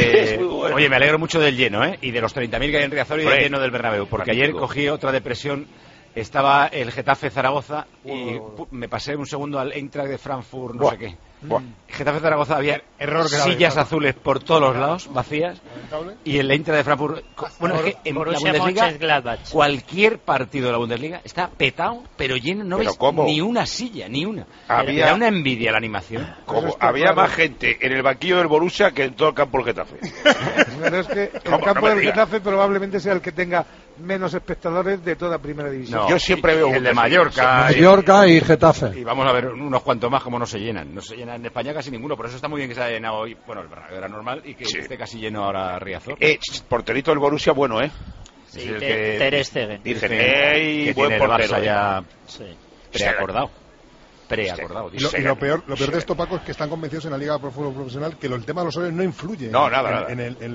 S2: Oye, me alegro mucho del lleno, ¿eh? Y de los 30.000 que hay en Riazor y del lleno del Bernabéu. Porque ayer cogí otra depresión. Estaba el Getafe Zaragoza y me pasé un segundo al Eintracht de Frankfurt, no sé qué. Getafe Zaragoza había sillas azules por todos los lados, vacías. Y el Eintracht de Frankfurt. Bueno, es que en la
S16: Borussia
S2: Bundesliga,
S16: Mönchengladbach.
S2: cualquier partido de la Bundesliga está petado, pero lleno, no
S5: ¿Pero
S2: ves
S5: cómo?
S2: ni una silla, ni una.
S5: Había-
S2: Me da una envidia la animación.
S5: Como había más gente en el banquillo del Borussia que en todo el campo del Getafe.
S15: Pero es que el
S5: ¿Cómo?
S15: campo
S5: No me
S15: del
S5: digas.
S15: Getafe probablemente sea el que tenga menos espectadores de toda primera división.
S2: No,
S5: Yo siempre veo
S2: el de
S5: Bundesliga.
S2: Mallorca.
S1: Mallorca y Getafe.
S2: Y vamos a ver unos cuantos más como no se llenan. No se llenan en España casi ninguno, por eso está muy bien que se haya llenado hoy. Bueno, el Bernabéu era normal y que
S5: Sí.
S2: esté casi lleno ahora Riazor.
S5: Porterito del Borussia, bueno, ¿eh?
S16: Sí,
S2: Es el
S16: Ter Stegen.
S5: Dicen,
S2: que
S5: buen
S2: tiene el
S5: portero.
S2: Barça ya
S16: Sí.
S2: preacordado. Preacordado.
S9: Y lo peor de esto, Paco, es que están convencidos en la Liga de Fútbol Profesional que el tema de los horarios no influye
S5: No, nada.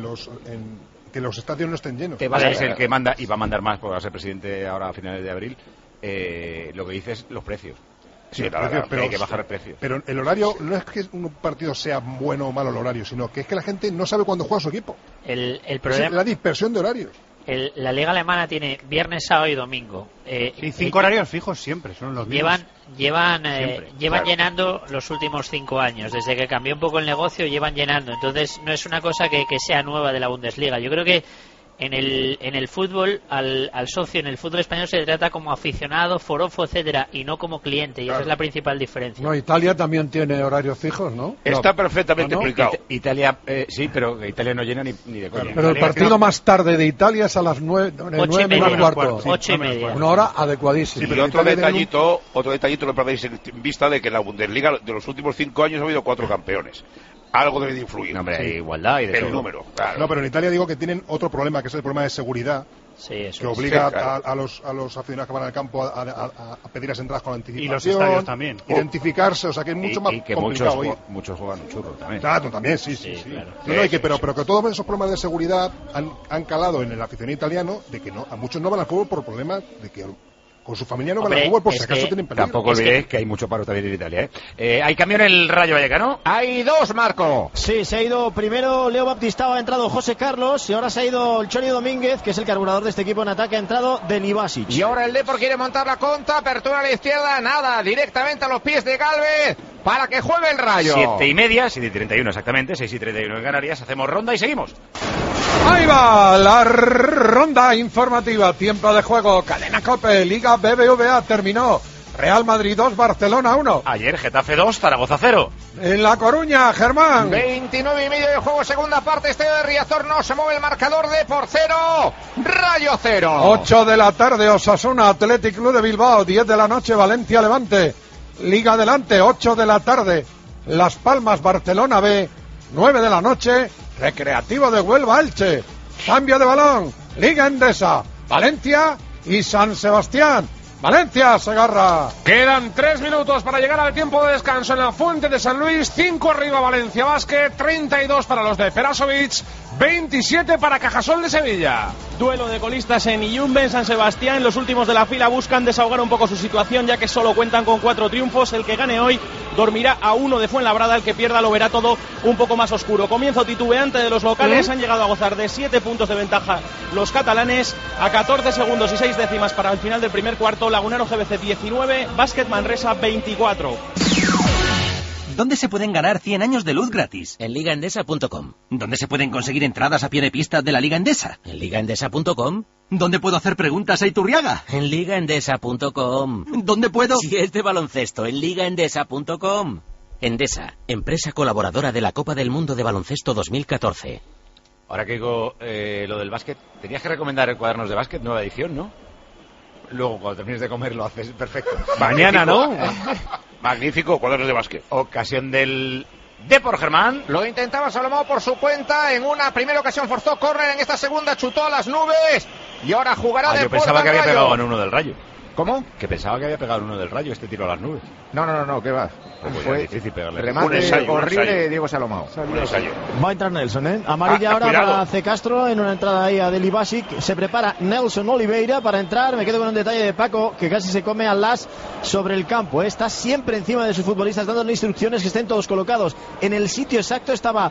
S9: en que los estadios no estén llenos.
S2: Te vas a ser el que manda, y va a mandar más porque va a ser presidente ahora a finales de abril. Lo que dice es los precios.
S5: Sí,
S9: Los
S5: nada,
S9: precios,
S2: que hay que bajar el precio.
S9: Pero el horario no es que un partido sea bueno o malo el horario, sino que es que la gente no sabe cuándo juega su equipo.
S16: El
S9: Es
S16: problema,
S9: la dispersión de horarios.
S16: la liga alemana tiene viernes, sábado y domingo.
S6: Y 5 horarios fijos siempre, son los mismos.
S16: Llevan
S6: Siempre,
S16: llevan
S6: claro.
S16: llenando los últimos 5 años. Desde que cambió un poco el negocio, llevan llenando. Entonces, no es una cosa que sea nueva de la Bundesliga. Yo creo que en el fútbol, al socio en el fútbol español se le trata como aficionado, forofo, etcétera, y no como cliente. Y esa es la principal diferencia.
S1: No, Italia también tiene horarios fijos, ¿no?
S5: Está perfectamente
S1: ¿no?
S5: explicado.
S2: Italia, sí, pero Italia no llena ni de coña.
S1: Pero el partido más tarde de Italia es a las 9, 9 menos cuarto.
S16: 8:30.
S1: Una hora adecuadísima.
S5: Sí, pero otro detallito lo perdéis en vista de que en la Bundesliga de los últimos 5 años ha habido 4 campeones. Algo debe de influir.
S2: No, hombre, hay igualdad y de
S5: el
S2: todo.
S5: número, claro.
S9: No, pero en Italia digo que tienen otro problema, que es el problema de seguridad,
S16: Sí, eso
S9: que
S16: es.
S9: obliga
S5: Sí, claro.
S9: a los aficionados que van al campo a pedir las entradas con anticipación.
S6: Y los estadios también.
S9: Identificarse, o sea que es mucho más
S2: Y que
S9: complicado hoy.
S2: muchos juegan un churro también.
S9: Claro, también, sí.
S16: claro.
S9: No, y que, pero que todos esos problemas de seguridad han calado en el aficionado italiano, de que no, a muchos no van al fútbol por problemas de que con su familia no van al
S16: Hombre,
S9: fútbol por si
S16: es
S9: acaso
S16: que
S9: tienen peligro.
S2: Tampoco olvidéis que hay mucho paro también en Italia, ¿eh? Hay cambio en el Rayo Vallecano.
S3: Hay 2, Marco.
S21: Sí, se ha ido primero Leo Baptistao, ha entrado José Carlos y ahora se ha ido el Choni Domínguez, que es el carburador de este equipo en ataque, ha entrado Deni Basic.
S3: Y ahora el Depor quiere montar la contra, apertura a la izquierda, nada, directamente a los pies de Galvez para que juegue el Rayo.
S2: 7:30, 7:31 exactamente, 6:31 en Canarias. Hacemos ronda y seguimos.
S1: Ahí va la ronda informativa, tiempo de juego, Cadena COPE, Liga BBVA terminó, Real Madrid 2, Barcelona 1.
S2: Ayer Getafe 2, Zaragoza 0.
S1: En La Coruña, Germán.
S3: 29:30 de juego, segunda parte, Estadio de Riazor, no se mueve el marcador de por 0, Rayo 0.
S1: 8 de la tarde, Osasuna, Athletic Club de Bilbao, 10 de la noche, Valencia Levante, Liga Adelante, 8 de la tarde, Las Palmas, Barcelona B, 9 de la noche, Recreativo de Huelva, Elche, cambio de balón, Liga Endesa, Valencia y San Sebastián. Valencia, Segarra.
S4: Quedan 3 minutos para llegar al tiempo de descanso en la Fuente de San Luis. 5 arriba Valencia Basket, 32 para los de Perasovic, 27 para Cajasol de Sevilla.
S12: Duelo de colistas en Iyumbe, en San Sebastián. Los últimos de la fila buscan desahogar un poco su situación, ya que solo cuentan con 4 triunfos. El que gane hoy dormirá a 1 de Fuenlabrada. El que pierda lo verá todo un poco más oscuro. Comienzo titubeante de los locales. Han llegado a gozar de 7 puntos de ventaja los catalanes, a 14 segundos y 6 décimas para el final del primer cuarto. Lagunaro GBC 19, Básquet Manresa 24.
S20: ¿Dónde se pueden ganar 100 años de luz gratis?
S8: En ligaendesa.com.
S20: ¿Dónde se pueden conseguir entradas a pie de pista de la Liga Endesa?
S8: En ligaendesa.com.
S20: ¿Dónde puedo hacer preguntas a Iturriaga?
S8: En ligaendesa.com.
S20: ¿Dónde puedo...?
S8: Si es de baloncesto, en ligaendesa.com. Endesa, empresa colaboradora de la Copa del Mundo de Baloncesto 2014.
S2: Ahora que digo lo del básquet, tenías que recomendar Cuadernos de Básquet, nueva edición, ¿no? Luego, cuando termines de comer, lo haces perfecto. Mañana, ¿no?
S5: Magnífico, Cuadernos de Básquet.
S2: Ocasión del Depor Germán.
S3: Lo intentaba Salomón por su cuenta. En una primera ocasión forzó córner, en esta segunda chutó a las nubes. Y ahora jugará de
S2: yo pensaba que había
S3: Rayo.
S2: pegado en uno del Rayo.
S3: ¿Cómo?
S2: Que pensaba que había pegado en uno del Rayo este tiro a las nubes.
S3: No, ¿qué va?
S2: Pues
S3: Fue
S2: difícil pegarle.
S3: remate horrible de Diego Salomón.
S21: Va a entrar Nelson, ¿eh? Amarilla ahora
S5: cuidado.
S21: para C. Castro en una entrada ahí a Deli Basic. Se prepara Nelson Oliveira para entrar. Me quedo con un detalle de Paco que casi se come al Las sobre el campo, ¿eh? Está siempre encima de sus futbolistas dándole instrucciones que estén todos colocados en el sitio exacto. Estaba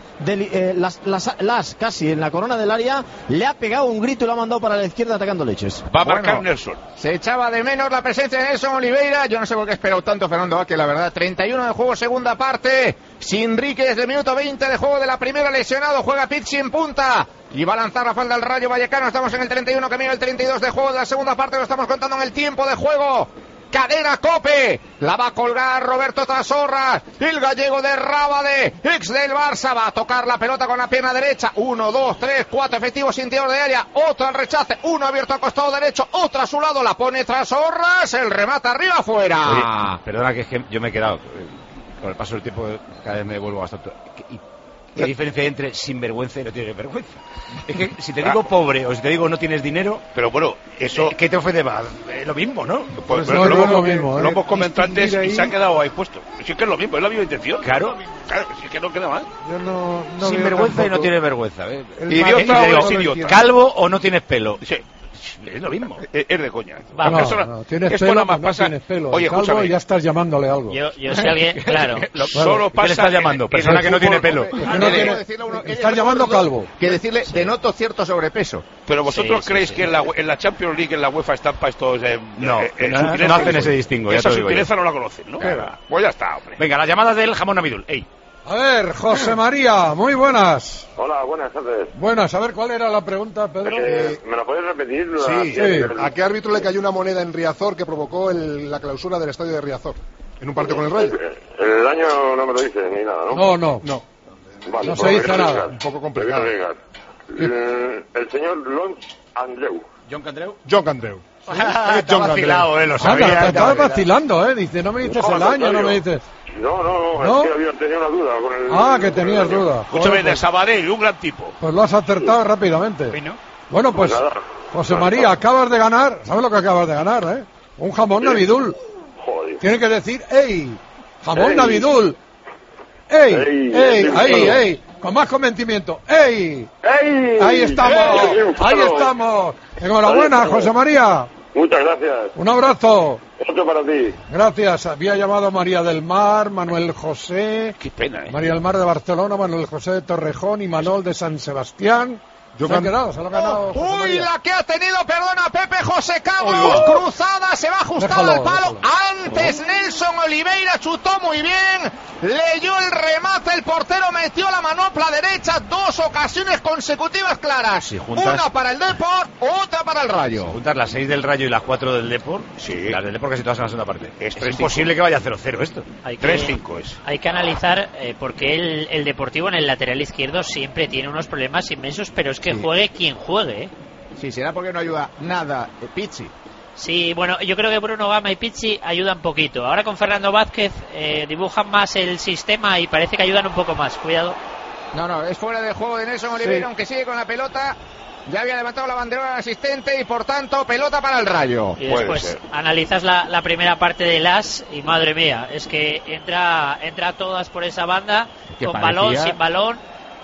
S21: Las casi en la corona del área. Le ha pegado un grito y lo ha mandado para la izquierda atacando leches.
S5: Va a marcar Nelson.
S3: Se echaba de menos la presencia de Nelson Oliveira. Yo no sé por qué he esperado tanto Fernando Vázquez, la verdad. 31 de juego, segunda parte. Sinrique desde el minuto 20 de juego de la primera, lesionado. Juega Pizzi en punta y va a lanzar la falda al Rayo Vallecano. Estamos en el 31, camino el 32 de juego de la segunda parte. Lo estamos contando en el tiempo de juego. Cadena Cope, la va a colgar Roberto Trasorras, el gallego de Rábade, ex del Barça, va a tocar la pelota con la pierna derecha. 1, 2, 3, 4 efectivos interior de área, otro al rechace, uno abierto al costado derecho, otra a su lado, la pone Trasorras, el remata arriba afuera.
S2: Oye, perdona que es que yo me he quedado con el paso del tiempo, cada vez me vuelvo bastante. ¿Qué diferencia hay entre sinvergüenza y no tienes vergüenza? Es que si te digo pobre o si te digo no tienes dinero,
S5: pero bueno, eso
S2: ¿qué te ofrece más? Lo mismo, ¿no?
S5: Pues
S1: no,
S5: lo,
S1: es lo mismo,
S5: lo hemos comentado antes
S1: ahí.
S5: y se ha quedado ahí puesto. Si es que es lo mismo, es la misma intención.
S2: Claro,
S5: si es que no queda mal.
S1: Yo no
S2: sin
S1: veo
S2: vergüenza y no
S1: tampoco.
S2: tienes vergüenza.
S5: Idiota o es idiota.
S2: ¿Calvo o no tienes pelo?
S5: Sí. Es lo mismo, es de coña.
S1: No, tienes
S5: esto
S1: pelo,
S5: nada más
S1: no
S5: pasa.
S1: tienes pelo.
S5: Oye,
S1: Calvo
S5: escúchame.
S1: ya estás llamándole algo.
S16: Yo si alguien, claro.
S5: Solo pasa.
S2: ¿Qué le estás llamando? Persona que no tiene pelo.
S1: Estás llamando calvo.
S3: Que decirle, denoto cierto sobrepeso.
S5: Pero vosotros
S16: Sí,
S5: creéis
S16: sí,
S5: que en la Champions League, en la UEFA, están para estos.
S2: No hacen ese distingo.
S5: Esa
S2: Ya te lo digo
S5: sutileza
S2: yo.
S5: no la conocen, ¿no? Pues ya está, hombre.
S2: Venga, las llamadas del jamón Abidul. ¡Ey!
S1: A ver, José María, muy buenas.
S7: Hola, buenas tardes.
S1: Buenas, a ver cuál era la pregunta, Pedro.
S7: ¿Me lo puedes repetir?
S9: Sí. ¿A qué árbitro le cayó una moneda en Riazor que provocó la clausura del estadio de Riazor? En un partido con el Rayo.
S7: El año no me lo dice ni nada, ¿no?
S1: No.
S7: Vale,
S1: No
S7: pues
S1: se
S7: me
S1: dice
S7: voy a
S1: nada.
S7: arriesgar.
S9: Un poco
S7: Me
S9: complicado.
S7: voy a arriesgar. El señor Lons Andreu.
S2: ¿John Candreu?
S9: John Candreu.
S2: Está vacilado, lo sabía.
S1: Anda, estabas vacilando, Dice, no me dices el año, no me dices.
S7: No, es que tenía una duda con el...
S1: Ah, que tenías duda.
S5: Escúchame,
S1: Joder,
S5: de
S1: pues,
S5: Sabadell, un gran tipo.
S1: pues lo has acertado rápidamente. Bueno, pues,
S7: Pues nada.
S1: José María, acabas de ganar. ¿Sabes lo que acabas de ganar, Un jamón Navidul.
S7: Joder.
S1: Tiene que decir, ¡ey! ¡Jamón
S7: Ey.
S1: Navidul! ¡Ey!
S7: Ey,
S1: ¡Ey!
S7: ey,
S1: ¡Ahí,
S7: ey.
S1: ey! Con más convencimiento. ¡Ey!
S7: ¡Ey!
S1: ¡Ahí estamos! ¡Ahí estamos! ¡Enhorabuena, José María!
S7: Muchas gracias.
S1: Un abrazo.
S7: Otro para ti.
S1: Gracias. Había llamado María del Mar, Manuel José,
S5: Qué pena,
S1: María del Mar de Barcelona, Manuel José de Torrejón y Manol de San Sebastián. Se lo ha ganado. José
S3: Uy,
S1: María.
S3: la que ha tenido, perdona, Pepe José Cabos, cruzada, se va a ajustar
S1: Déjalo,
S3: al palo.
S1: déjalo.
S3: Antes Nelson Oliveira chutó muy bien, leyó el remate, el portero metió la manopla derecha, 2 ocasiones consecutivas claras.
S2: Si juntas-
S3: Una para el Depor, otra para el Rayo.
S2: Juntar las 6 del Rayo y las 4 del Depor.
S5: Sí.
S2: Las del Depor casi todas en la segunda parte.
S5: Es
S2: Es
S5: 3-5.
S2: imposible que vaya 0-0 esto.
S16: Hay que-
S5: 3-5 es.
S16: Hay que analizar porque el Deportivo en el lateral izquierdo siempre tiene unos problemas inmensos, pero es que juegue quien juegue.
S3: Sí, será porque no ayuda nada Pizzi.
S16: Sí, bueno, yo creo que Bruno Gama y Pizzi ayudan poquito. Ahora con Fernando Vázquez dibujan más el sistema y parece que ayudan un poco más. Cuidado.
S3: No, es fuera del juego de Nelson Oliveira, aunque sigue con la pelota. Ya había levantado la bandera del asistente y por tanto pelota para el Rayo.
S16: Y después analizas la primera parte de Las y madre mía, es que entra todas por esa banda,
S3: ¿Qué
S16: con
S3: parecía?
S16: balón, sin balón.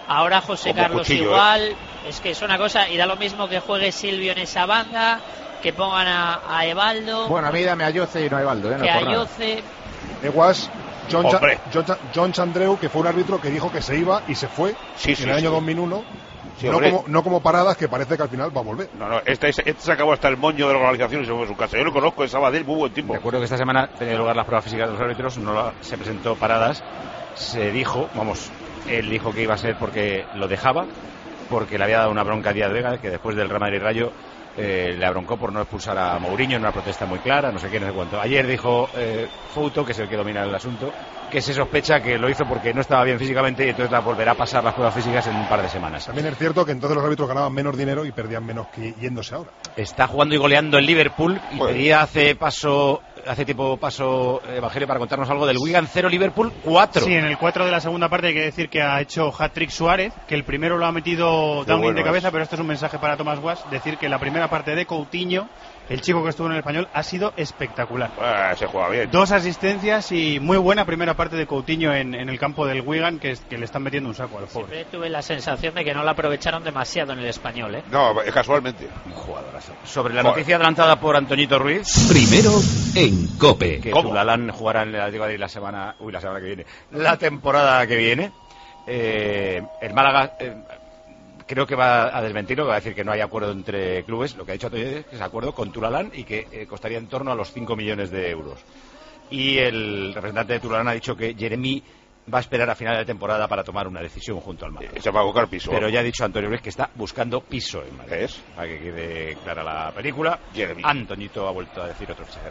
S16: Ahora José
S5: Como
S16: Carlos
S5: cuchillo,
S16: igual, es que es una cosa, y da lo mismo que juegue Silvio en esa banda, que pongan a Evaldo.
S3: Bueno, a mí dame a Yoce y no a Evaldo, no
S16: que
S3: por
S16: a
S3: nada.
S16: Yoce.
S9: Eguas, John Chandreu, que fue un árbitro que dijo que se iba y se fue en el año 2001.
S5: Sí,
S9: no como Paradas, que parece que al final va a volver.
S5: No, este se acabó hasta el moño de la organización y se fue a su casa. Yo lo conozco en Sabadell, muy buen tipo.
S2: Recuerdo que esta semana tenía lugar las pruebas físicas de los árbitros, se presentó Paradas, se dijo, él dijo que iba a ser porque lo dejaba, porque le había dado una bronca a Díaz Vega, que después del Real Madrid Rayo le abroncó por no expulsar a Mourinho en una protesta muy clara, no sé qué, no sé cuánto. Ayer dijo Fouto, que es el que domina el asunto, que se sospecha que lo hizo porque no estaba bien físicamente y entonces la volverá a pasar las pruebas físicas en un par de semanas.
S9: También es cierto que entonces los árbitros ganaban menos dinero y perdían menos que yéndose ahora.
S2: Está jugando y goleando el Liverpool y pedía hace tiempo paso Evangelio para contarnos algo del Wigan 0 Liverpool 4.
S6: Sí, en el 4 de la segunda parte hay que decir que ha hecho hat-trick Suárez, que el primero lo ha metido Downing de cabeza, pero este es un mensaje para Tomás Guas, decir que la primera parte de Coutinho, el chico que estuvo en el Español, ha sido espectacular.
S5: Se juega bien.
S6: 2 asistencias y muy buena primera parte de Coutinho en el campo del Wigan, que le están metiendo un saco al pobre.
S16: Siempre tuve la sensación de que no la aprovecharon demasiado en el Español, ¿eh?
S5: No, casualmente.
S2: Un jugadorazo. Sobre la noticia adelantada por Antoñito Ruiz.
S19: Primero en COPE.
S2: Que Tulalán jugará en el Atlético de Madrid la semana que viene. La temporada que viene. El Málaga... creo que va a desmentirlo, va a decir que no hay acuerdo entre clubes. Lo que ha dicho Antonio es que es acuerdo con Tulalán y que costaría en torno a los 5 millones de euros. Y el representante de Tulalán ha dicho que Jeremy va a esperar a final de temporada para tomar una decisión junto al Málaga.
S5: Se va a buscar piso.
S2: Pero ya ha dicho Antonio Ruiz que está buscando piso en Madrid. Para que quede clara la película.
S5: Jeremy.
S2: Antoñito ha vuelto a decir otro fichaje.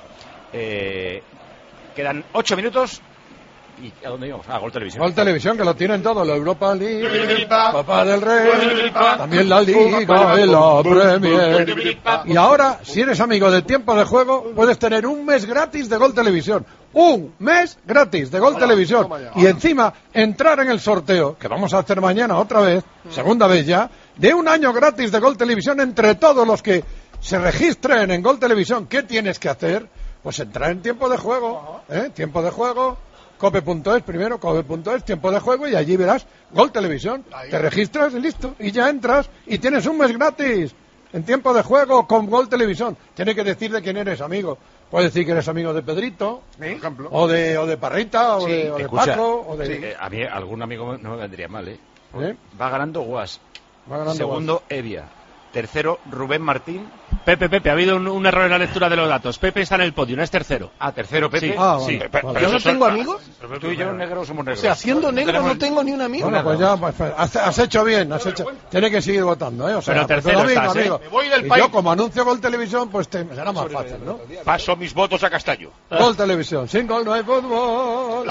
S2: Quedan 8 minutos. ¿Y a dónde íbamos? Gol Televisión.
S1: Gol Televisión, que lo tienen todo, la Europa League, Papá del Rey, también la Liga y la Premier. Y ahora, si eres amigo de Tiempo de Juego, puedes tener un mes gratis de Gol Televisión. Un mes gratis de Gol Televisión. Y encima, entrar en el sorteo, que vamos a hacer mañana otra vez, segunda vez ya, de un año gratis de Gol Televisión entre todos los que se registren en Gol Televisión. ¿Qué tienes que hacer? Pues entrar en Tiempo de Juego, Tiempo de Juego. Cope.es primero, Cope.es, Tiempo de Juego, y allí verás Gol Televisión. Te registras y listo, y ya entras y tienes un mes gratis en Tiempo de Juego con Gol Televisión. Tienes que decir de quién eres amigo. Puedes decir que eres amigo de Pedrito, por ejemplo, o de Parrita, o de Paco, o de...
S2: a mí algún amigo no me vendría mal, Va ganando Guas. Segundo, Evia. Tercero, Rubén Martín.
S13: Pepe, ha habido un error en la lectura de los datos. Pepe está en el podio, no es tercero.
S2: Tercero, Pepe.
S13: Sí.
S1: Vale.
S15: ¿Yo no tengo amigos?
S2: Tú y yo negros somos negros.
S15: O sea, siendo negro no tengo ni un amigo.
S1: Bueno, pues ya, has hecho bien, Tienes que seguir votando, O sea,
S13: pero tercero
S1: amigo.
S13: Me
S5: voy del
S1: y
S5: país.
S1: yo, como anuncio Gol Televisión, pues será más fácil, ¿no?
S5: Paso mis votos a Castaño.
S1: Gol Televisión, sin gol no hay fútbol.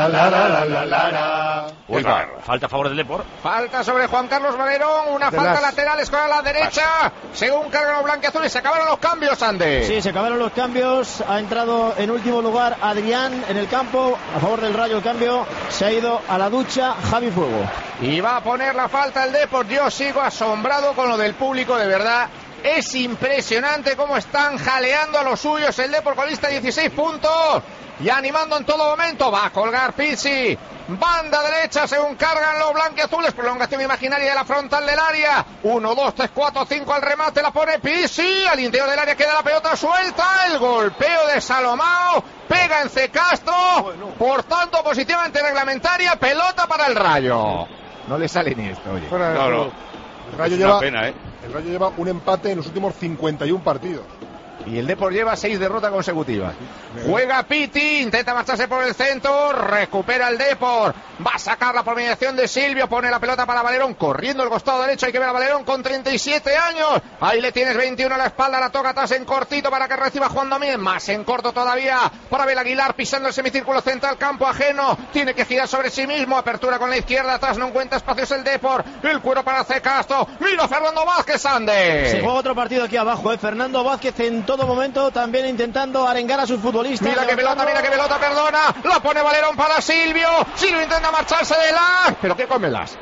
S2: Falta a favor del Depor.
S3: Falta sobre Juan Carlos Valerón, una falta lateral, escolar a la derecha. Según cargan los blanquiazules, se acabaron los cambios, Ande.
S21: Sí, se acabaron los cambios. Ha entrado en último lugar Adrián en el campo. A favor del Rayo el cambio. Se ha ido a la ducha Javi Fuego.
S3: Y va a poner la falta el Depor. Yo sigo asombrado con lo del público, de verdad. Es impresionante cómo están jaleando a los suyos. El Depor colista 16 puntos. Y animando en todo momento. Va a colgar Pizzi. Banda derecha según cargan los blanquiazules. Prolongación imaginaria de la frontal del área. 1, 2, 3, 4, 5 al remate. La pone Pizzi. Al interior del área queda la pelota suelta. El golpeo de Salomao. Pega en C. Castro. Por tanto, positivamente reglamentaria. Pelota para el Rayo. No le sale ni esto, oye.
S5: No.
S9: El Rayo lleva, el Rayo lleva un empate en los últimos 51 partidos.
S3: Y el Depor lleva 6 derrotas consecutivas. Juega Piti, intenta marcharse por el centro, recupera el Depor, va a sacar la mediación de Silvio, pone la pelota para Valerón, corriendo el costado derecho, hay que ver a Valerón con 37 años, ahí le tienes 21 a la espalda, la toca atrás en cortito para que reciba Juan Domínguez, más en corto todavía, para Abel Aguilar pisando el semicírculo central, campo ajeno, tiene que girar sobre sí mismo, apertura con la izquierda, atrás no encuentra espacios el Depor, el cuero para C. Castro, mira Fernando Vázquez, Ande.
S21: Se juega otro partido aquí abajo, Fernando Vázquez en todo momento también intentando arengar a sus futbolistas.
S3: Mira qué pelota, perdona. La pone Valerón para Silvio. Silvio intenta marcharse de las. ¿Pero qué come las?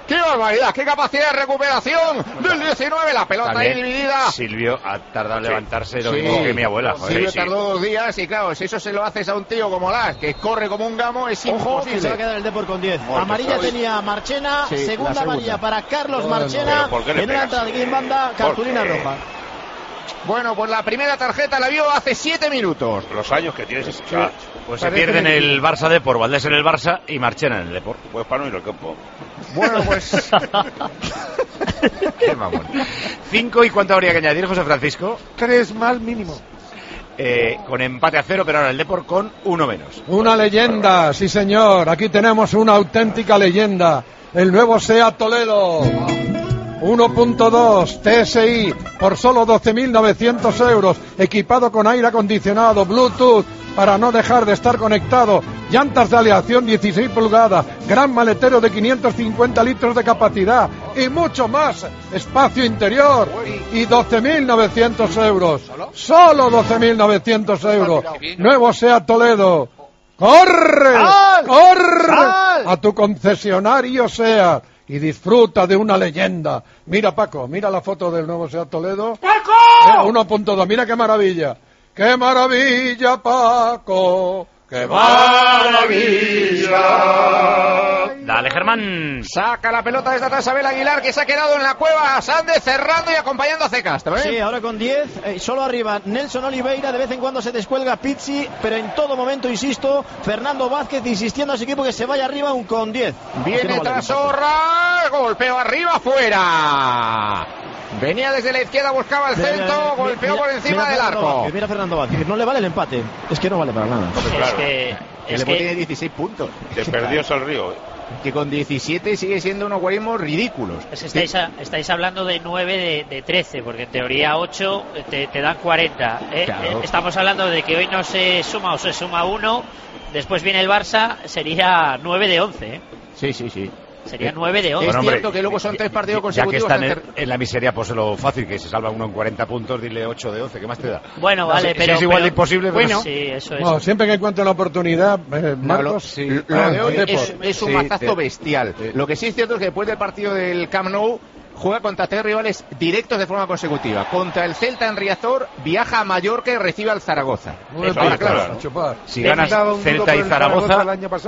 S3: ¡Qué barbaridad! ¡Qué capacidad de recuperación del 19! La pelota
S2: También
S3: ahí dividida.
S2: Silvio ha tardado en levantarse lo mismo que mi abuela. Joder,
S3: Silvio tardó 2 días y claro, si eso se lo haces a un tío como Las, que corre como un gamo, es imposible.
S21: Se va a quedar el Depor con 10. Amarilla tenía Marchena, segunda amarilla para Carlos Marchena, en una entrada de en banda, cartulina roja.
S3: Bueno, pues la primera tarjeta la vio hace 7 minutos.
S5: Los años que tienes ese chaval.
S2: Pues se pierden el Barça Depor, Valdés en el Barça y Marchena en el Depor.
S5: Pues para no ir al campo.
S3: Bueno, pues...
S2: Qué mamón. 5 y ¿cuánto habría que añadir, José Francisco?
S15: 3 más mínimo.
S2: Con empate a 0, pero ahora el Depor con 1 menos.
S1: Una leyenda, sí señor. Aquí tenemos una auténtica leyenda. El nuevo SEAT Toledo. 1.2 TSI por solo 12.900 euros, equipado con aire acondicionado, Bluetooth para no dejar de estar conectado, llantas de aleación 16 pulgadas, gran maletero de 550 litros de capacidad y mucho más, espacio interior y 12.900 euros, solo 12.900 euros, nuevo SEAT Toledo. ¡Corre! ¡Corre! A tu concesionario SEAT y disfruta de una leyenda. Mira, Paco, mira la foto del nuevo SEAT Toledo. ¡Paco! 1.2, mira qué maravilla. ¡Qué maravilla, Paco! ¡Qué maravilla!
S2: Dale, Germán.
S3: Saca la pelota desde atrás Abel Aguilar, que se ha quedado en la cueva. Sández cerrando y acompañando a C. Castro, ¿eh?
S21: Sí, ahora con 10, solo arriba Nelson Oliveira, de vez en cuando se descuelga Pizzi, pero en todo momento, insisto, Fernando Vázquez insistiendo a su equipo que se vaya arriba aún con 10.
S3: Viene Trasorra, golpeo arriba, fuera. Venía desde la izquierda, buscaba el centro, golpeó por encima del arco.
S21: Mira Fernando Vázquez, no le vale el empate, es que no vale para nada.
S3: Es que tiene 16 puntos.
S5: Te perdió al Río.
S3: Que con 17 sigue siendo unos guarismos ridículos.
S16: Es que estáis hablando de 9 de 13, porque en teoría 8 te dan 40.
S3: Claro.
S16: Estamos hablando de que hoy no se suma o se suma 1, después viene el Barça, sería 9 de 11.
S3: Sí.
S16: Sería 9 de 11.
S3: Es cierto que luego son 3 partidos consecutivos.
S2: Ya que están en la miseria, pues lo fácil, que se salva uno en 40 puntos, dile 8 de 11, ¿qué más te da?
S16: Bueno, vale,
S2: si
S16: pero...
S2: es igual de imposible,
S16: bueno,
S2: sí,
S16: eso es.
S1: No, siempre que encuentre la oportunidad, Marcos...
S3: Lo de hoy es un mazazo bestial. Lo que sí es cierto es que después del partido del Camp Nou, juega contra 3 rivales directos de forma consecutiva. Contra el Celta en Riazor, viaja a Mallorca y recibe al Zaragoza.
S1: Claro.
S2: Si ganas Celta y Zaragoza,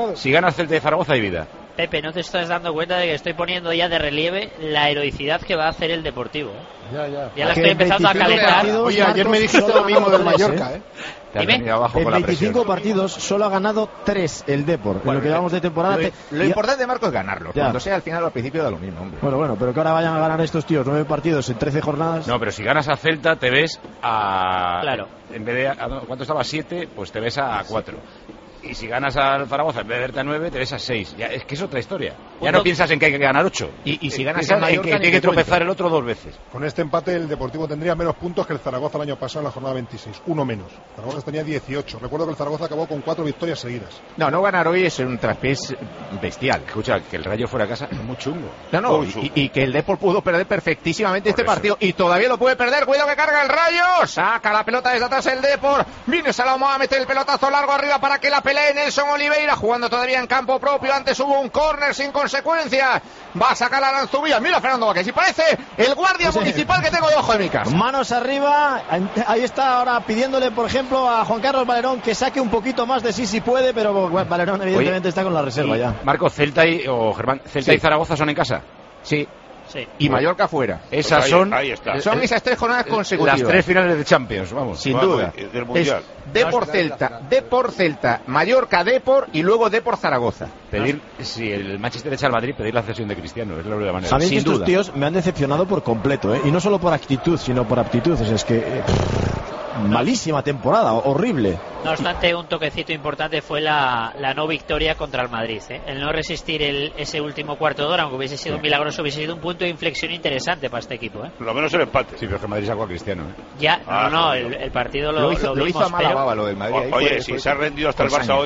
S2: hay vida.
S16: Pepe, no te estás dando cuenta de que estoy poniendo ya de relieve la heroicidad que va a hacer el Deportivo.
S1: Ya
S16: la estoy empezando a calentar.
S21: Oye, ayer me dijiste lo mismo del Mallorca,
S16: Dime.
S21: En 25 partidos solo ha ganado 3 el Depor. En lo que llevamos de temporada.
S3: Lo importante, Marco, es ganarlo. Cuando sea al final o al principio da lo mismo, hombre.
S21: Bueno, pero que ahora vayan a ganar estos tíos 9 partidos en 13 jornadas.
S2: No, pero si ganas a Celta te ves a...
S16: Claro.
S2: En vez de... ¿Cuánto estaba? 7, pues te ves a 4. Y si ganas al Zaragoza, en vez de verte a 9, te ves a 6. Ya, es que es otra historia. Ya no piensas en que hay que ganar 8.
S3: Y si ganas
S2: en Mallorca, que hay que tropezar el otro 2 veces.
S9: Con este empate, el Deportivo tendría menos puntos que el Zaragoza el año pasado en la jornada 26. 1 menos. Zaragoza tenía 18. Recuerdo que el Zaragoza acabó con 4 victorias seguidas.
S3: No ganar hoy es un traspiés bestial.
S2: Escucha, que el Rayo fuera a casa es muy chungo.
S3: Y que el Depor pudo perder perfectísimamente este partido. Y todavía lo puede perder. Cuidado que carga el Rayo. Saca la pelota desde atrás el Depor. Viene Salomón a meter el pelotazo largo arriba para que la pelee Nelson Oliveira, jugando todavía en campo propio. Antes hubo un córner sin consecuencia. Va a sacar a Aranzubía. Mira Fernando Vázquez, si parece el guardia municipal que tengo debajo de mi casa.
S21: Manos arriba. Ahí está ahora pidiéndole, por ejemplo, a Juan Carlos Valerón que saque un poquito más de sí si puede, pero Valerón evidentemente está con la reserva ya.
S2: Marco, Celta y Zaragoza son en casa.
S3: Sí. Y Mallorca fuera.
S2: Esas
S5: ahí está.
S3: Son esas 3 jornadas consecutivas.
S2: Las 3 finales de Champions, vamos.
S3: Sin duda.
S5: Del Mundial.
S3: Depor Celta, Mallorca Depor y luego Depor Zaragoza.
S2: Pedir, si el Manchester echa al Madrid, pedir la cesión de Cristiano, es la única manera.
S21: Sabéis que estos tíos me han decepcionado por completo, y no solo por actitud, sino por aptitud. Es que malísima temporada, horrible.
S16: No obstante, un toquecito importante fue la no victoria contra el Madrid, El no resistir ese último cuarto de hora, aunque hubiese sido un milagroso, hubiese sido un punto de inflexión interesante para este equipo,
S5: Por lo menos el empate.
S2: Sí, pero que el Madrid sacó a Cristiano,
S16: Ya, el partido lo
S3: hizo a mala baba lo del Madrid.
S5: Oye, si se ha rendido hasta el Barça hoy,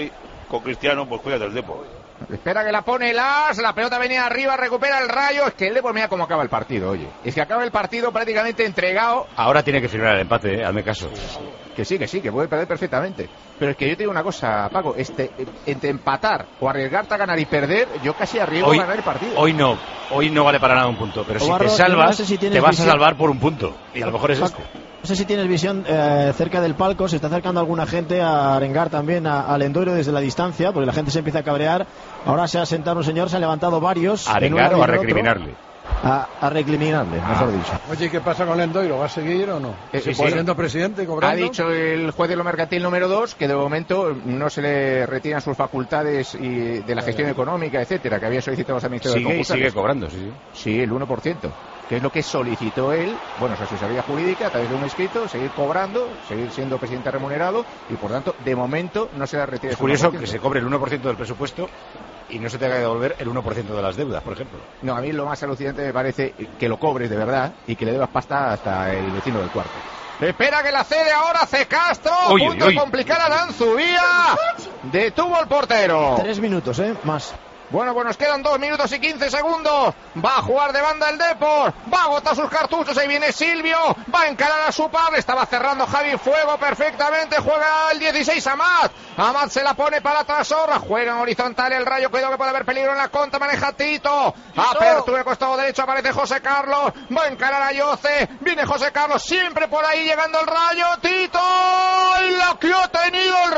S5: con Cristiano, pues cuida del Depor.
S3: Espera que la pone Las, la pelota venía arriba, recupera el Rayo. Es que el Depor, mira cómo acaba el partido, oye. Es que acaba el partido prácticamente entregado.
S2: Ahora tiene que firmar el empate, hazme caso.
S3: Que sí, que puede perder perfectamente. Pero es que yo te digo una cosa, Paco, entre empatar o arriesgarte a ganar y perder, yo casi arriesgo a ganar el partido.
S2: Hoy no vale para nada un punto, pero
S21: Obarro,
S2: si te salvas,
S21: no sé si
S2: te vas a salvar por un punto. Y a lo mejor es
S21: Paco, no sé si tienes visión cerca del palco, se está acercando alguna gente a arengar también al Endoiro desde la distancia, porque la gente se empieza a cabrear. Ahora se ha sentado un señor, se han levantado varios.
S2: ¿A arengar o a recriminarle?
S21: A recriminarle, mejor dicho.
S1: Oye, ¿qué pasa con el Endoiro? ¿Va a seguir o no?
S3: Sí.
S1: Siendo presidente, cobrando.
S3: Ha dicho el juez de lo mercantil número 2 que de momento no se le retiran sus facultades y de la gestión económica, etcétera, que había solicitado los administradores concursales.
S2: Sigue cobrando, sí.
S3: Sí, el 1%, que es lo que solicitó él, bueno, su asesoría jurídica, a través de un escrito, seguir cobrando, seguir siendo presidente remunerado y, por tanto, de momento no se le retira.
S2: Es curioso que se cobre el 1% del presupuesto y no se tenga que devolver el 1% de las deudas, por ejemplo.
S3: No, a mí lo más alucinante me parece que lo cobres de verdad y que le debas pasta hasta el vecino del cuarto. Espera que la cede ahora C. Castro, punto de complicar a Aranzubía. Detuvo el portero.
S21: 3 minutos, más.
S3: Bueno, pues nos quedan 2 minutos y 15 segundos. Va a jugar de banda el Depor. Va a agotar sus cartuchos. Ahí viene Silvio. Va a encarar a su padre. Estaba cerrando Javi Fuego perfectamente. Juega el 16 Amat. Amat se la pone para Trasorra. Juega en horizontal el Rayo. Cuidado que puede haber peligro en la contra. Maneja Tito. Apertura de costado derecho. Aparece José Carlos. Va a encarar a Yoce. Viene José Carlos. Siempre por ahí llegando el Rayo. Tito. Y la que ha tenido el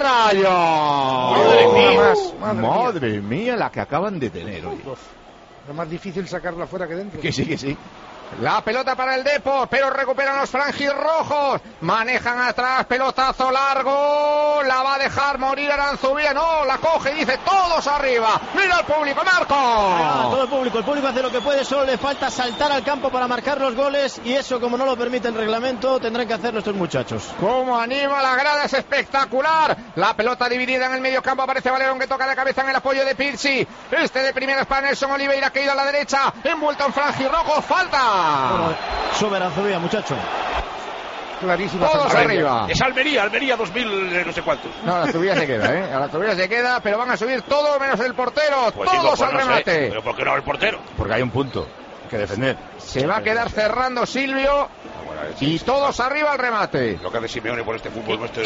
S3: Rayo. Madre mía, la que acaba de tener hoy.
S1: Es más difícil sacarla fuera que dentro.
S3: Que sí. La pelota para el Depor, pero recuperan los franjirrojos. Manejan atrás, pelotazo largo. La va a dejar morir Aranzubía. No, la coge y dice todos arriba. Mira al público, Marco.
S21: Todo el público hace lo que puede. Solo le falta saltar al campo para marcar los goles. Y eso, como no lo permite el reglamento, tendrán que hacerlo estos muchachos.
S3: Cómo anima la grada, es espectacular. La pelota dividida en el medio campo. Aparece Valerón que toca de cabeza en el apoyo de Pirsi. De primera es para Nelson Oliveira, que ha ido a la derecha. Envuelto en franjirrojo. Falta.
S21: Bueno, sube Aranzubía, muchacho.
S1: Clarísima.
S3: Todos arriba.
S5: Es Almería 2000 no sé cuántos.
S3: No, Aranzubía se queda, Aranzubía se queda, pero van a subir todos menos el portero. Pues todos al remate.
S5: ¿Pero por qué no el portero?
S2: Porque hay un punto que defender.
S3: Se va a quedar cerrando Silvio. Y todos arriba al remate.
S5: Lo que hace Simeone por este fútbol nuestro.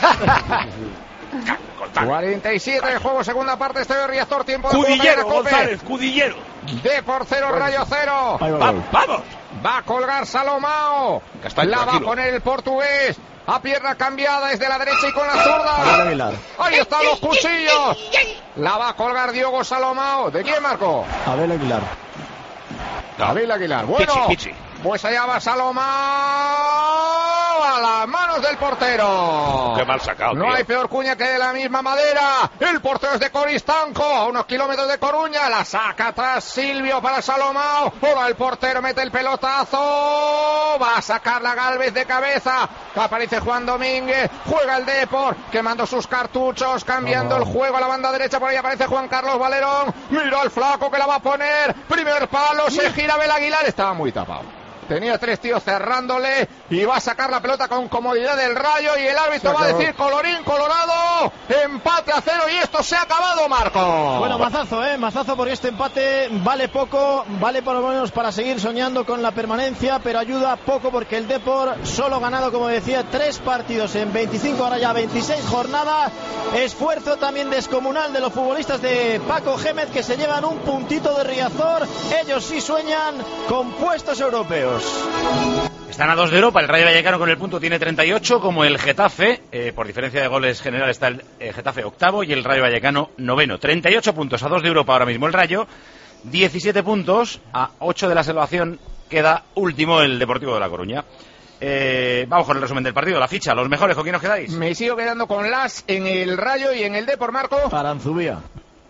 S3: 47 de juego, segunda parte. Estoy Riazor, tiempo de
S5: Cudillero, González, Cudillero.
S3: Depor 0, Rayo 0.
S5: Vamos.
S3: Va a colgar Salomao. La va a poner el portugués. A pierna cambiada desde la derecha y con la zurda. Ahí están los cuchillos. La va a colgar Diogo Salomao. ¿De quién, Marco?
S21: Abel Aguilar.
S3: Abel Aguilar. Bueno,
S5: Pichi.
S3: Pues allá va Salomao a las manos del portero.
S5: Qué mal sacado.
S3: No hay peor cuña que de la misma madera. El portero es de Coristanco, a unos kilómetros de Coruña. La saca atrás Silvio para Salomao. Ahora el portero mete el pelotazo. Va a sacar la Gálvez de cabeza. Aparece Juan Domínguez. Juega el Depor, quemando sus cartuchos, cambiando el juego a la banda derecha. Por ahí aparece Juan Carlos Valerón. Mira al flaco que la va a poner. Primer palo, se gira Abel Aguilar. Estaba muy tapado. Tenía 3 tíos cerrándole y va a sacar la pelota con comodidad del Rayo y el árbitro va a decir colorín colorado, empate a 0 y esto se ha acabado, Marco.
S21: Bueno, mazazo porque este empate vale poco, vale por lo menos para seguir soñando con la permanencia, pero ayuda poco porque el Depor solo ha ganado, como decía, 3 partidos en 25, ahora ya 26 jornadas. Esfuerzo también descomunal de los futbolistas de Paco Gémez, que se llevan un puntito de Riazor. Ellos sí sueñan con puestos europeos.
S2: Están a 2 de Europa. El Rayo Vallecano con el punto tiene 38, como el Getafe. Por diferencia de goles general está el Getafe octavo y el Rayo Vallecano noveno. 38 puntos a 2 de Europa ahora mismo el Rayo. 17 puntos a 8 de la salvación. Queda último el Deportivo de La Coruña. Vamos con el resumen del partido. La ficha, los mejores. ¿Con quién os quedáis?
S3: Me sigo quedando con Las en el Rayo y en el Depor, Marco.
S21: Aranzubía.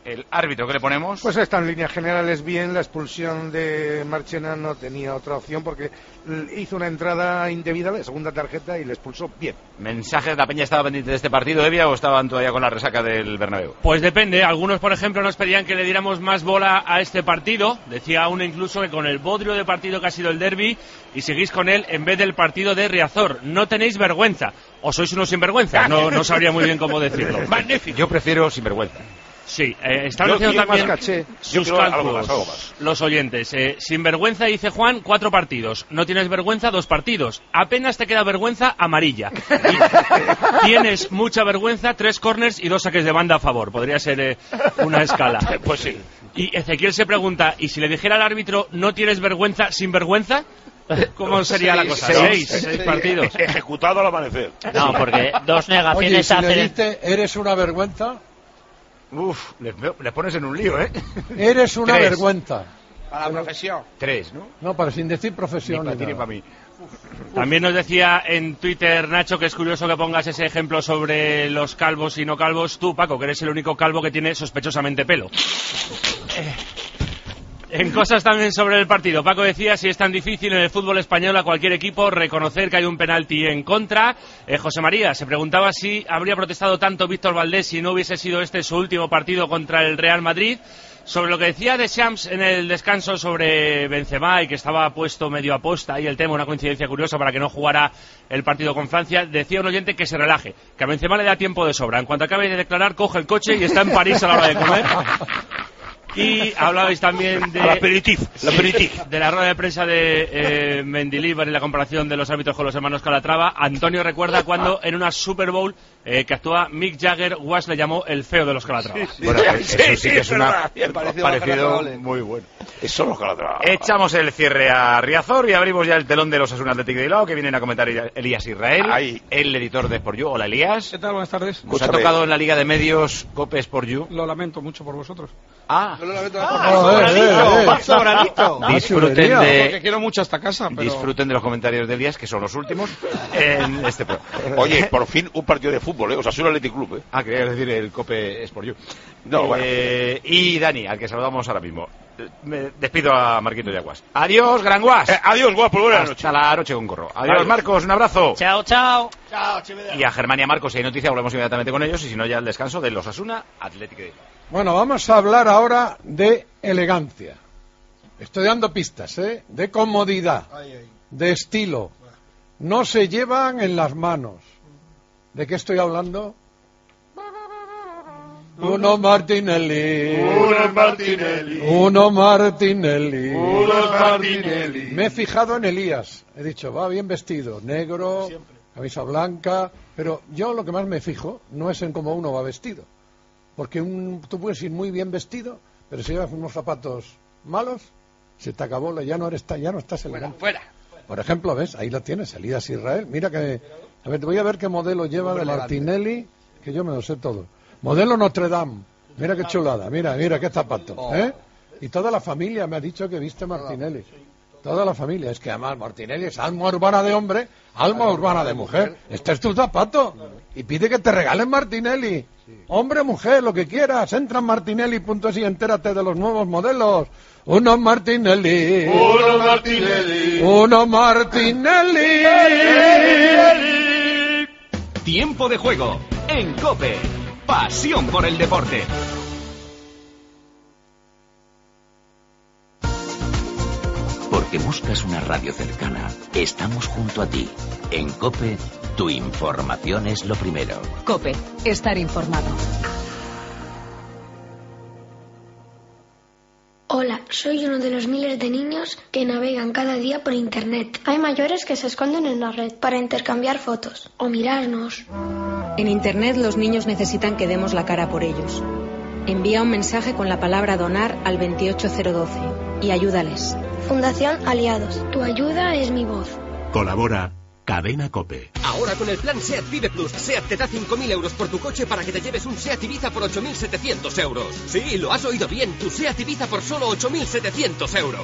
S2: ¿El árbitro qué le ponemos?
S15: Pues está en líneas generales bien. La expulsión de Marchena no tenía otra opción porque hizo una entrada indebida, la segunda tarjeta, y le expulsó bien.
S2: ¿Mensajes? ¿La peña estaba pendiente de este partido, Evia, o estaban todavía con la resaca del Bernabéu?
S13: Pues depende. Algunos, por ejemplo, nos pedían que le diéramos más bola a este partido. Decía uno incluso que con el bodrio de partido que ha sido el derbi, y seguís con él en vez del partido de Riazor. No tenéis vergüenza. ¿O sois unos sinvergüenzas? No sabría muy bien cómo decirlo.
S2: Magnífico. Yo prefiero sinvergüenza.
S13: Sí, están haciendo también sus cálculos,
S5: algo más.
S13: Los oyentes. Sin vergüenza, dice Juan, 4 partidos. No tienes vergüenza, 2 partidos. Apenas te queda vergüenza, amarilla. Y tienes mucha vergüenza, 3 corners y 2 saques de banda a favor. Podría ser una escala.
S5: Pues sí.
S13: Y Ezequiel se pregunta, ¿y si le dijera al árbitro, no tienes vergüenza, sin vergüenza? ¿Cómo sería la cosa? 6 partidos.
S5: Ejecutado al amanecer.
S16: No, porque 2 negaciones.
S1: Oye, si hacen... le dices, ¿eres una vergüenza?
S2: Uf, les pones en un lío, ¿eh?
S1: Eres una vergüenza.
S3: Para la profesión.
S2: 3, ¿no?
S1: No, para sin decir profesión.
S2: Ni para mí.
S13: También nos decía en Twitter Nacho que es curioso que pongas ese ejemplo sobre los calvos y no calvos. Tú, Paco, que eres el único calvo que tiene sospechosamente pelo. En cosas también sobre el partido, Paco decía, si es tan difícil en el fútbol español a cualquier equipo reconocer que hay un penalti en contra. José María se preguntaba si habría protestado tanto Víctor Valdés si no hubiese sido este su último partido contra el Real Madrid. Sobre lo que decía Deschamps en el descanso sobre Benzema y que estaba puesto medio a posta, y el tema, una coincidencia curiosa para que no jugara el partido con Francia, decía un oyente que se relaje, que a Benzema le da tiempo de sobra. En cuanto acabe de declarar, coge el coche y está en París a la hora de comer. Y hablabais también de de la rueda de prensa de Mendilibar y la comparación de los árbitros con los hermanos Calatrava. Antonio recuerda cuando en una Super Bowl que actúa Mick Jagger, Was le llamó el feo de los Calatrava.
S2: Bueno, eso sí que es una parecido muy bueno.
S5: Eso los Calatrava.
S2: Echamos el cierre a Riazor y abrimos ya el telón de los Osasuna Athletic de Bilbao, que vienen a comentar Elías Israel, el editor de Sport You. Hola, Elías.
S10: ¿Qué tal? Buenas tardes.
S2: Nos ha tocado en la Liga de Medios Cope Sport You.
S10: Lo lamento mucho por vosotros.
S2: Sobradito. Disfruten
S10: porque quiero mucho esta casa, pero...
S2: Disfruten de los comentarios de Elías, que son los últimos en este programa.
S5: Oye, por fin un partido de fútbol, Osasuna Athletic Club,
S2: quería decir el Cope Sport You.
S5: No, bueno.
S2: Y Dani, al que saludamos ahora mismo. Me despido a Marquito Yaguas. Adiós, Gran Guas.
S5: Adiós, Guapo, buenas noches.
S2: Hasta la noche con corro. Adiós, Marcos, un abrazo.
S16: Chao, chao.
S2: Y a Germania Marcos, si hay noticia, volvemos inmediatamente con ellos, y si no, ya al descanso de los Osasuna Athletic de Bilbao.
S1: Bueno, vamos a hablar ahora de elegancia. Estoy dando pistas, de comodidad, de estilo. No se llevan en las manos. ¿De qué estoy hablando? Uno Martinelli. Me he fijado en Elías. He dicho, va bien vestido, negro, camisa blanca. Pero yo lo que más me fijo no es en cómo uno va vestido. Porque tú puedes ir muy bien vestido, pero si llevas unos zapatos malos, se te acabó, ya no estás elegante.
S3: Fuera.
S1: Por ejemplo, ¿ves? Ahí lo tienes, Elías Israel. Mira que... A ver, te voy a ver qué modelo lleva de Martinelli, que yo me lo sé todo. Modelo Notre Dame. Mira qué chulada, mira qué zapato. Y toda la familia me ha dicho que viste Martinelli. Toda la familia. Es que además Martinelli es alma urbana de hombre, alma urbana de mujer. Este es tu zapato. Y pide que te regalen Martinelli. Hombre, mujer, lo que quieras. Entra en martinelli.es y entérate de los nuevos modelos. Uno Martinelli.
S20: Tiempo de juego en COPE. Pasión por el deporte. Porque buscas una radio cercana, estamos junto a ti. En COPE, tu información es lo primero.
S22: COPE, estar informado.
S23: Hola, soy uno de los miles de niños que navegan cada día por Internet. Hay mayores que se esconden en la red para intercambiar fotos o mirarnos.
S22: En Internet los niños necesitan que demos la cara por ellos. Envía un mensaje con la palabra donar al 28012 y ayúdales.
S23: Fundación Aliados. Tu ayuda es mi voz.
S24: Colabora Cadena COPE.
S20: Ahora con el plan SEAT Vive Plus, SEAT te da 5.000 euros por tu coche para que te lleves un SEAT Ibiza por 8.700 euros. Sí, lo has oído bien, tu SEAT Ibiza por solo 8.700 euros.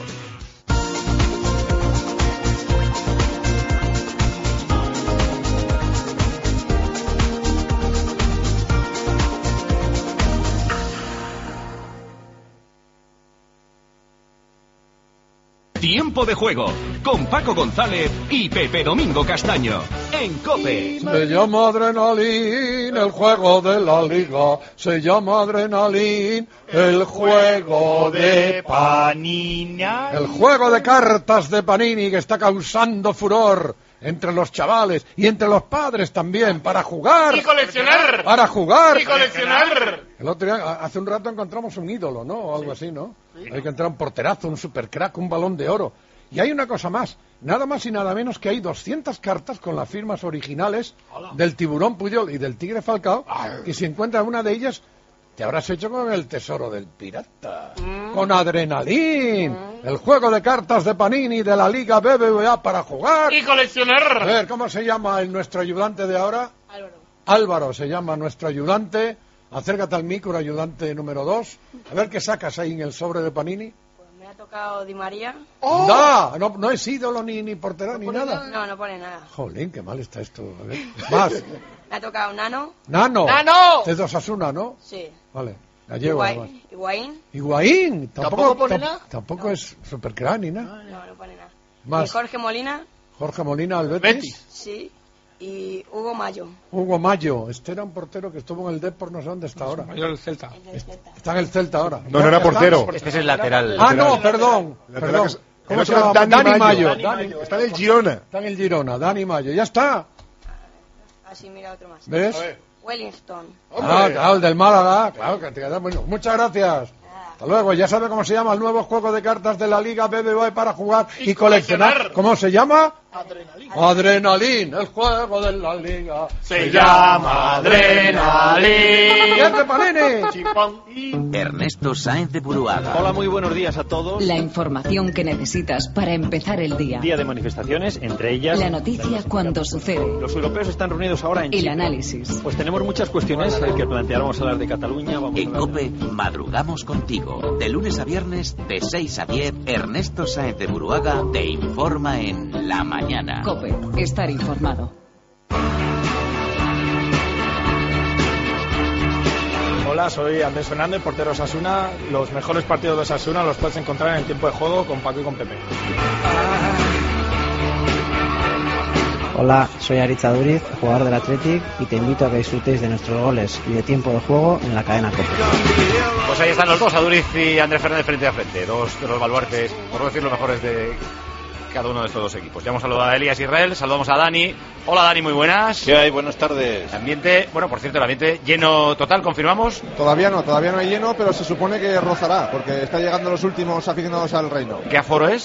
S20: Tiempo de juego, con Paco González y Pepe Domingo Castaño, en COPE.
S1: Se llama Adrenalin, el juego de la liga. Se llama Adrenalin, el juego de Panini. El juego de cartas de Panini que está causando furor entre los chavales y entre los padres también, para jugar.
S10: ¡Y coleccionar!
S1: Para jugar.
S10: ¡Y coleccionar!
S1: El otro día, hace un rato encontramos un ídolo, ¿no? O algo así, ¿no? Hay que entrar un porterazo, un supercrack, un balón de oro. Y hay una cosa más, nada más y nada menos que hay 200 cartas con las firmas originales del Tiburón Puyol y del Tigre Falcao, y si encuentras una de ellas, te habrás hecho con el tesoro del pirata. Con Adrenalin, el juego de cartas de Panini de la Liga BBVA para jugar.
S10: ¡Y coleccionar!
S1: A ver, ¿cómo se llama nuestro ayudante de ahora? Álvaro se llama nuestro ayudante. Acércate al micro, ayudante número 2. A ver qué sacas ahí en el sobre de Panini.
S11: Pues me ha tocado Di María.
S1: ¡Oh! ¡Da! No es ídolo ni portero ni nada.
S11: No, no pone nada.
S1: Jolín, qué mal está esto. A ver. Más.
S11: Me ha tocado Nano.
S1: ¡Nano!
S11: ¡Nano!
S1: Es de Osasuna, ¿no?
S11: Sí.
S1: Vale. Gallego.
S11: Higuaín.
S1: Higuaín.
S11: ¿Tampoco pone nada?
S1: Tampoco es supercrán ni nada.
S11: No, no pone nada.
S1: Más.
S11: Y Jorge Molina.
S1: Jorge Molina, al Betis.
S11: Sí. Y Hugo Mayo.
S1: Hugo Mayo. Este era un portero que estuvo en el Depor, no sé dónde está ahora.
S10: El Celta.
S1: Está en el Celta ahora.
S9: No era portero.
S2: Este es el lateral.
S1: Ah, no, perdón. ¿Cómo se llama? Dani Mayo.
S9: Está en el Girona.
S1: Está en el Girona, Dani Mayo. Ya está.
S11: Así mira otro más.
S1: ¿Ves?
S11: Wellington.
S1: Ah, claro, el del Málaga. Claro, que te queda bueno. Muchas gracias. Hasta luego. Ya sabe cómo se llama el nuevo juego de cartas de la Liga BBVA para jugar y coleccionar. ¿Cómo se llama? Adrenalin, el juego de la Liga.
S10: Se llama Adrenalin.
S1: ¿Qué hace Panini?
S8: Ernesto Sáenz de Buruaga.
S21: Hola, muy buenos días a todos.
S14: La información que necesitas para empezar el día.
S21: Día de manifestaciones, entre ellas...
S14: La noticia cuando sucede.
S21: Los europeos están reunidos ahora en
S14: El
S21: Chipre.
S14: análisis.
S21: Pues tenemos muchas cuestiones que plantear. Vamos a hablar de Cataluña.
S8: En COPE, madrugamos contigo. De lunes a viernes, de 6 a 10, Ernesto Sáenz de Buruaga te informa en La Mañana.
S14: COPE, estar informado.
S10: Hola, soy Andrés Fernández, portero de Osasuna. Los mejores partidos de Osasuna los puedes encontrar en el tiempo de juego con Paco y con Pepe.
S17: Hola, soy Aritz Aduriz, jugador del Athletic, y te invito a que disfrutéis de nuestros goles y de tiempo de juego en la cadena COPE.
S2: Pues ahí están los dos, Aduriz y Andrés Fernández frente a frente, dos de los baluartes, por no decir los mejores de cada uno de estos dos equipos. Ya hemos saludado a Elías Israel, saludamos a Dani. Hola Dani, muy buenas.
S18: ¿Qué hay? Buenas tardes.
S2: El ambiente, bueno, por cierto, el ambiente lleno total, ¿confirmamos?
S25: Todavía no hay lleno, pero se supone que rozará, porque están llegando los últimos aficionados al Reino.
S2: ¿Qué aforo es?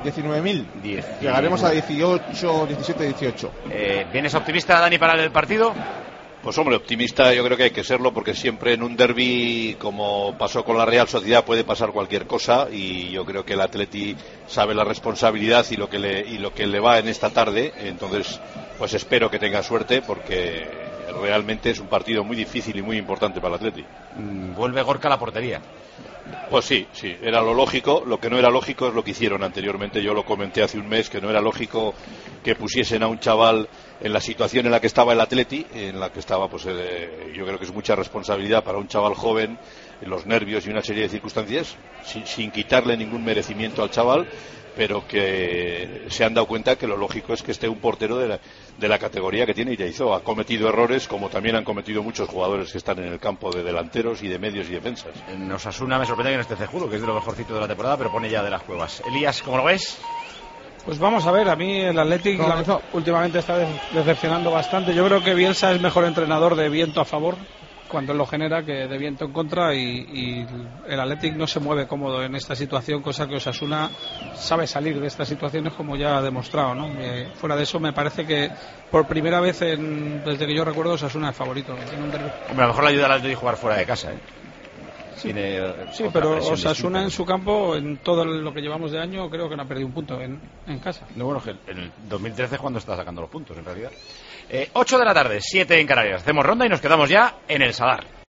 S25: 19.000. Llegaremos a 18, 17, 18.
S2: ¿Vienes optimista, Dani, para el partido?
S18: Pues hombre, optimista yo creo que hay que serlo, porque siempre en un derbi, como pasó con la Real Sociedad, puede pasar cualquier cosa, y yo creo que el Atleti sabe la responsabilidad y lo que le va en esta tarde. Entonces pues espero que tenga suerte, porque realmente es un partido muy difícil y muy importante para el Atleti.
S2: Vuelve Gorka a la portería.
S18: Pues sí, era lo lógico. Lo que no era lógico es lo que hicieron anteriormente. Yo lo comenté hace un mes, que no era lógico que pusiesen a un chaval en la situación en la que estaba el Atleti, en la que estaba, pues yo creo que es mucha responsabilidad para un chaval joven, los nervios y una serie de circunstancias, sin quitarle ningún merecimiento al chaval, pero que se han dado cuenta que lo lógico es que esté un portero de la categoría que tiene Ireizo. Ha cometido errores, como también han cometido muchos jugadores que están en el campo de delanteros y de medios y defensas.
S2: En Osasuna me sorprende que no esté Cejudo, que es de lo mejorcito de la temporada, pero pone ya de las cuevas. Elías, ¿cómo lo ves?
S10: Pues vamos a ver, a mí el Athletic últimamente está decepcionando bastante. Yo creo que Bielsa es mejor entrenador de viento a favor cuando él lo genera que de viento en contra, y el Athletic no se mueve cómodo en esta situación, cosa que Osasuna sabe salir de estas situaciones, como ya ha demostrado, ¿no? Fuera de eso, me parece que por primera vez desde que yo recuerdo, Osasuna es favorito.
S2: Hombre, a lo mejor le ayuda al Athletic jugar fuera de casa, ¿eh?
S10: Sí, pero Osasuna en su campo, en todo lo que llevamos de año, creo que no ha perdido un punto en casa.
S2: No, bueno, que en el 2013 es cuando está sacando los puntos, en realidad. 8 de la tarde, 7 en Canarias. Hacemos ronda y nos quedamos ya en el Sadar.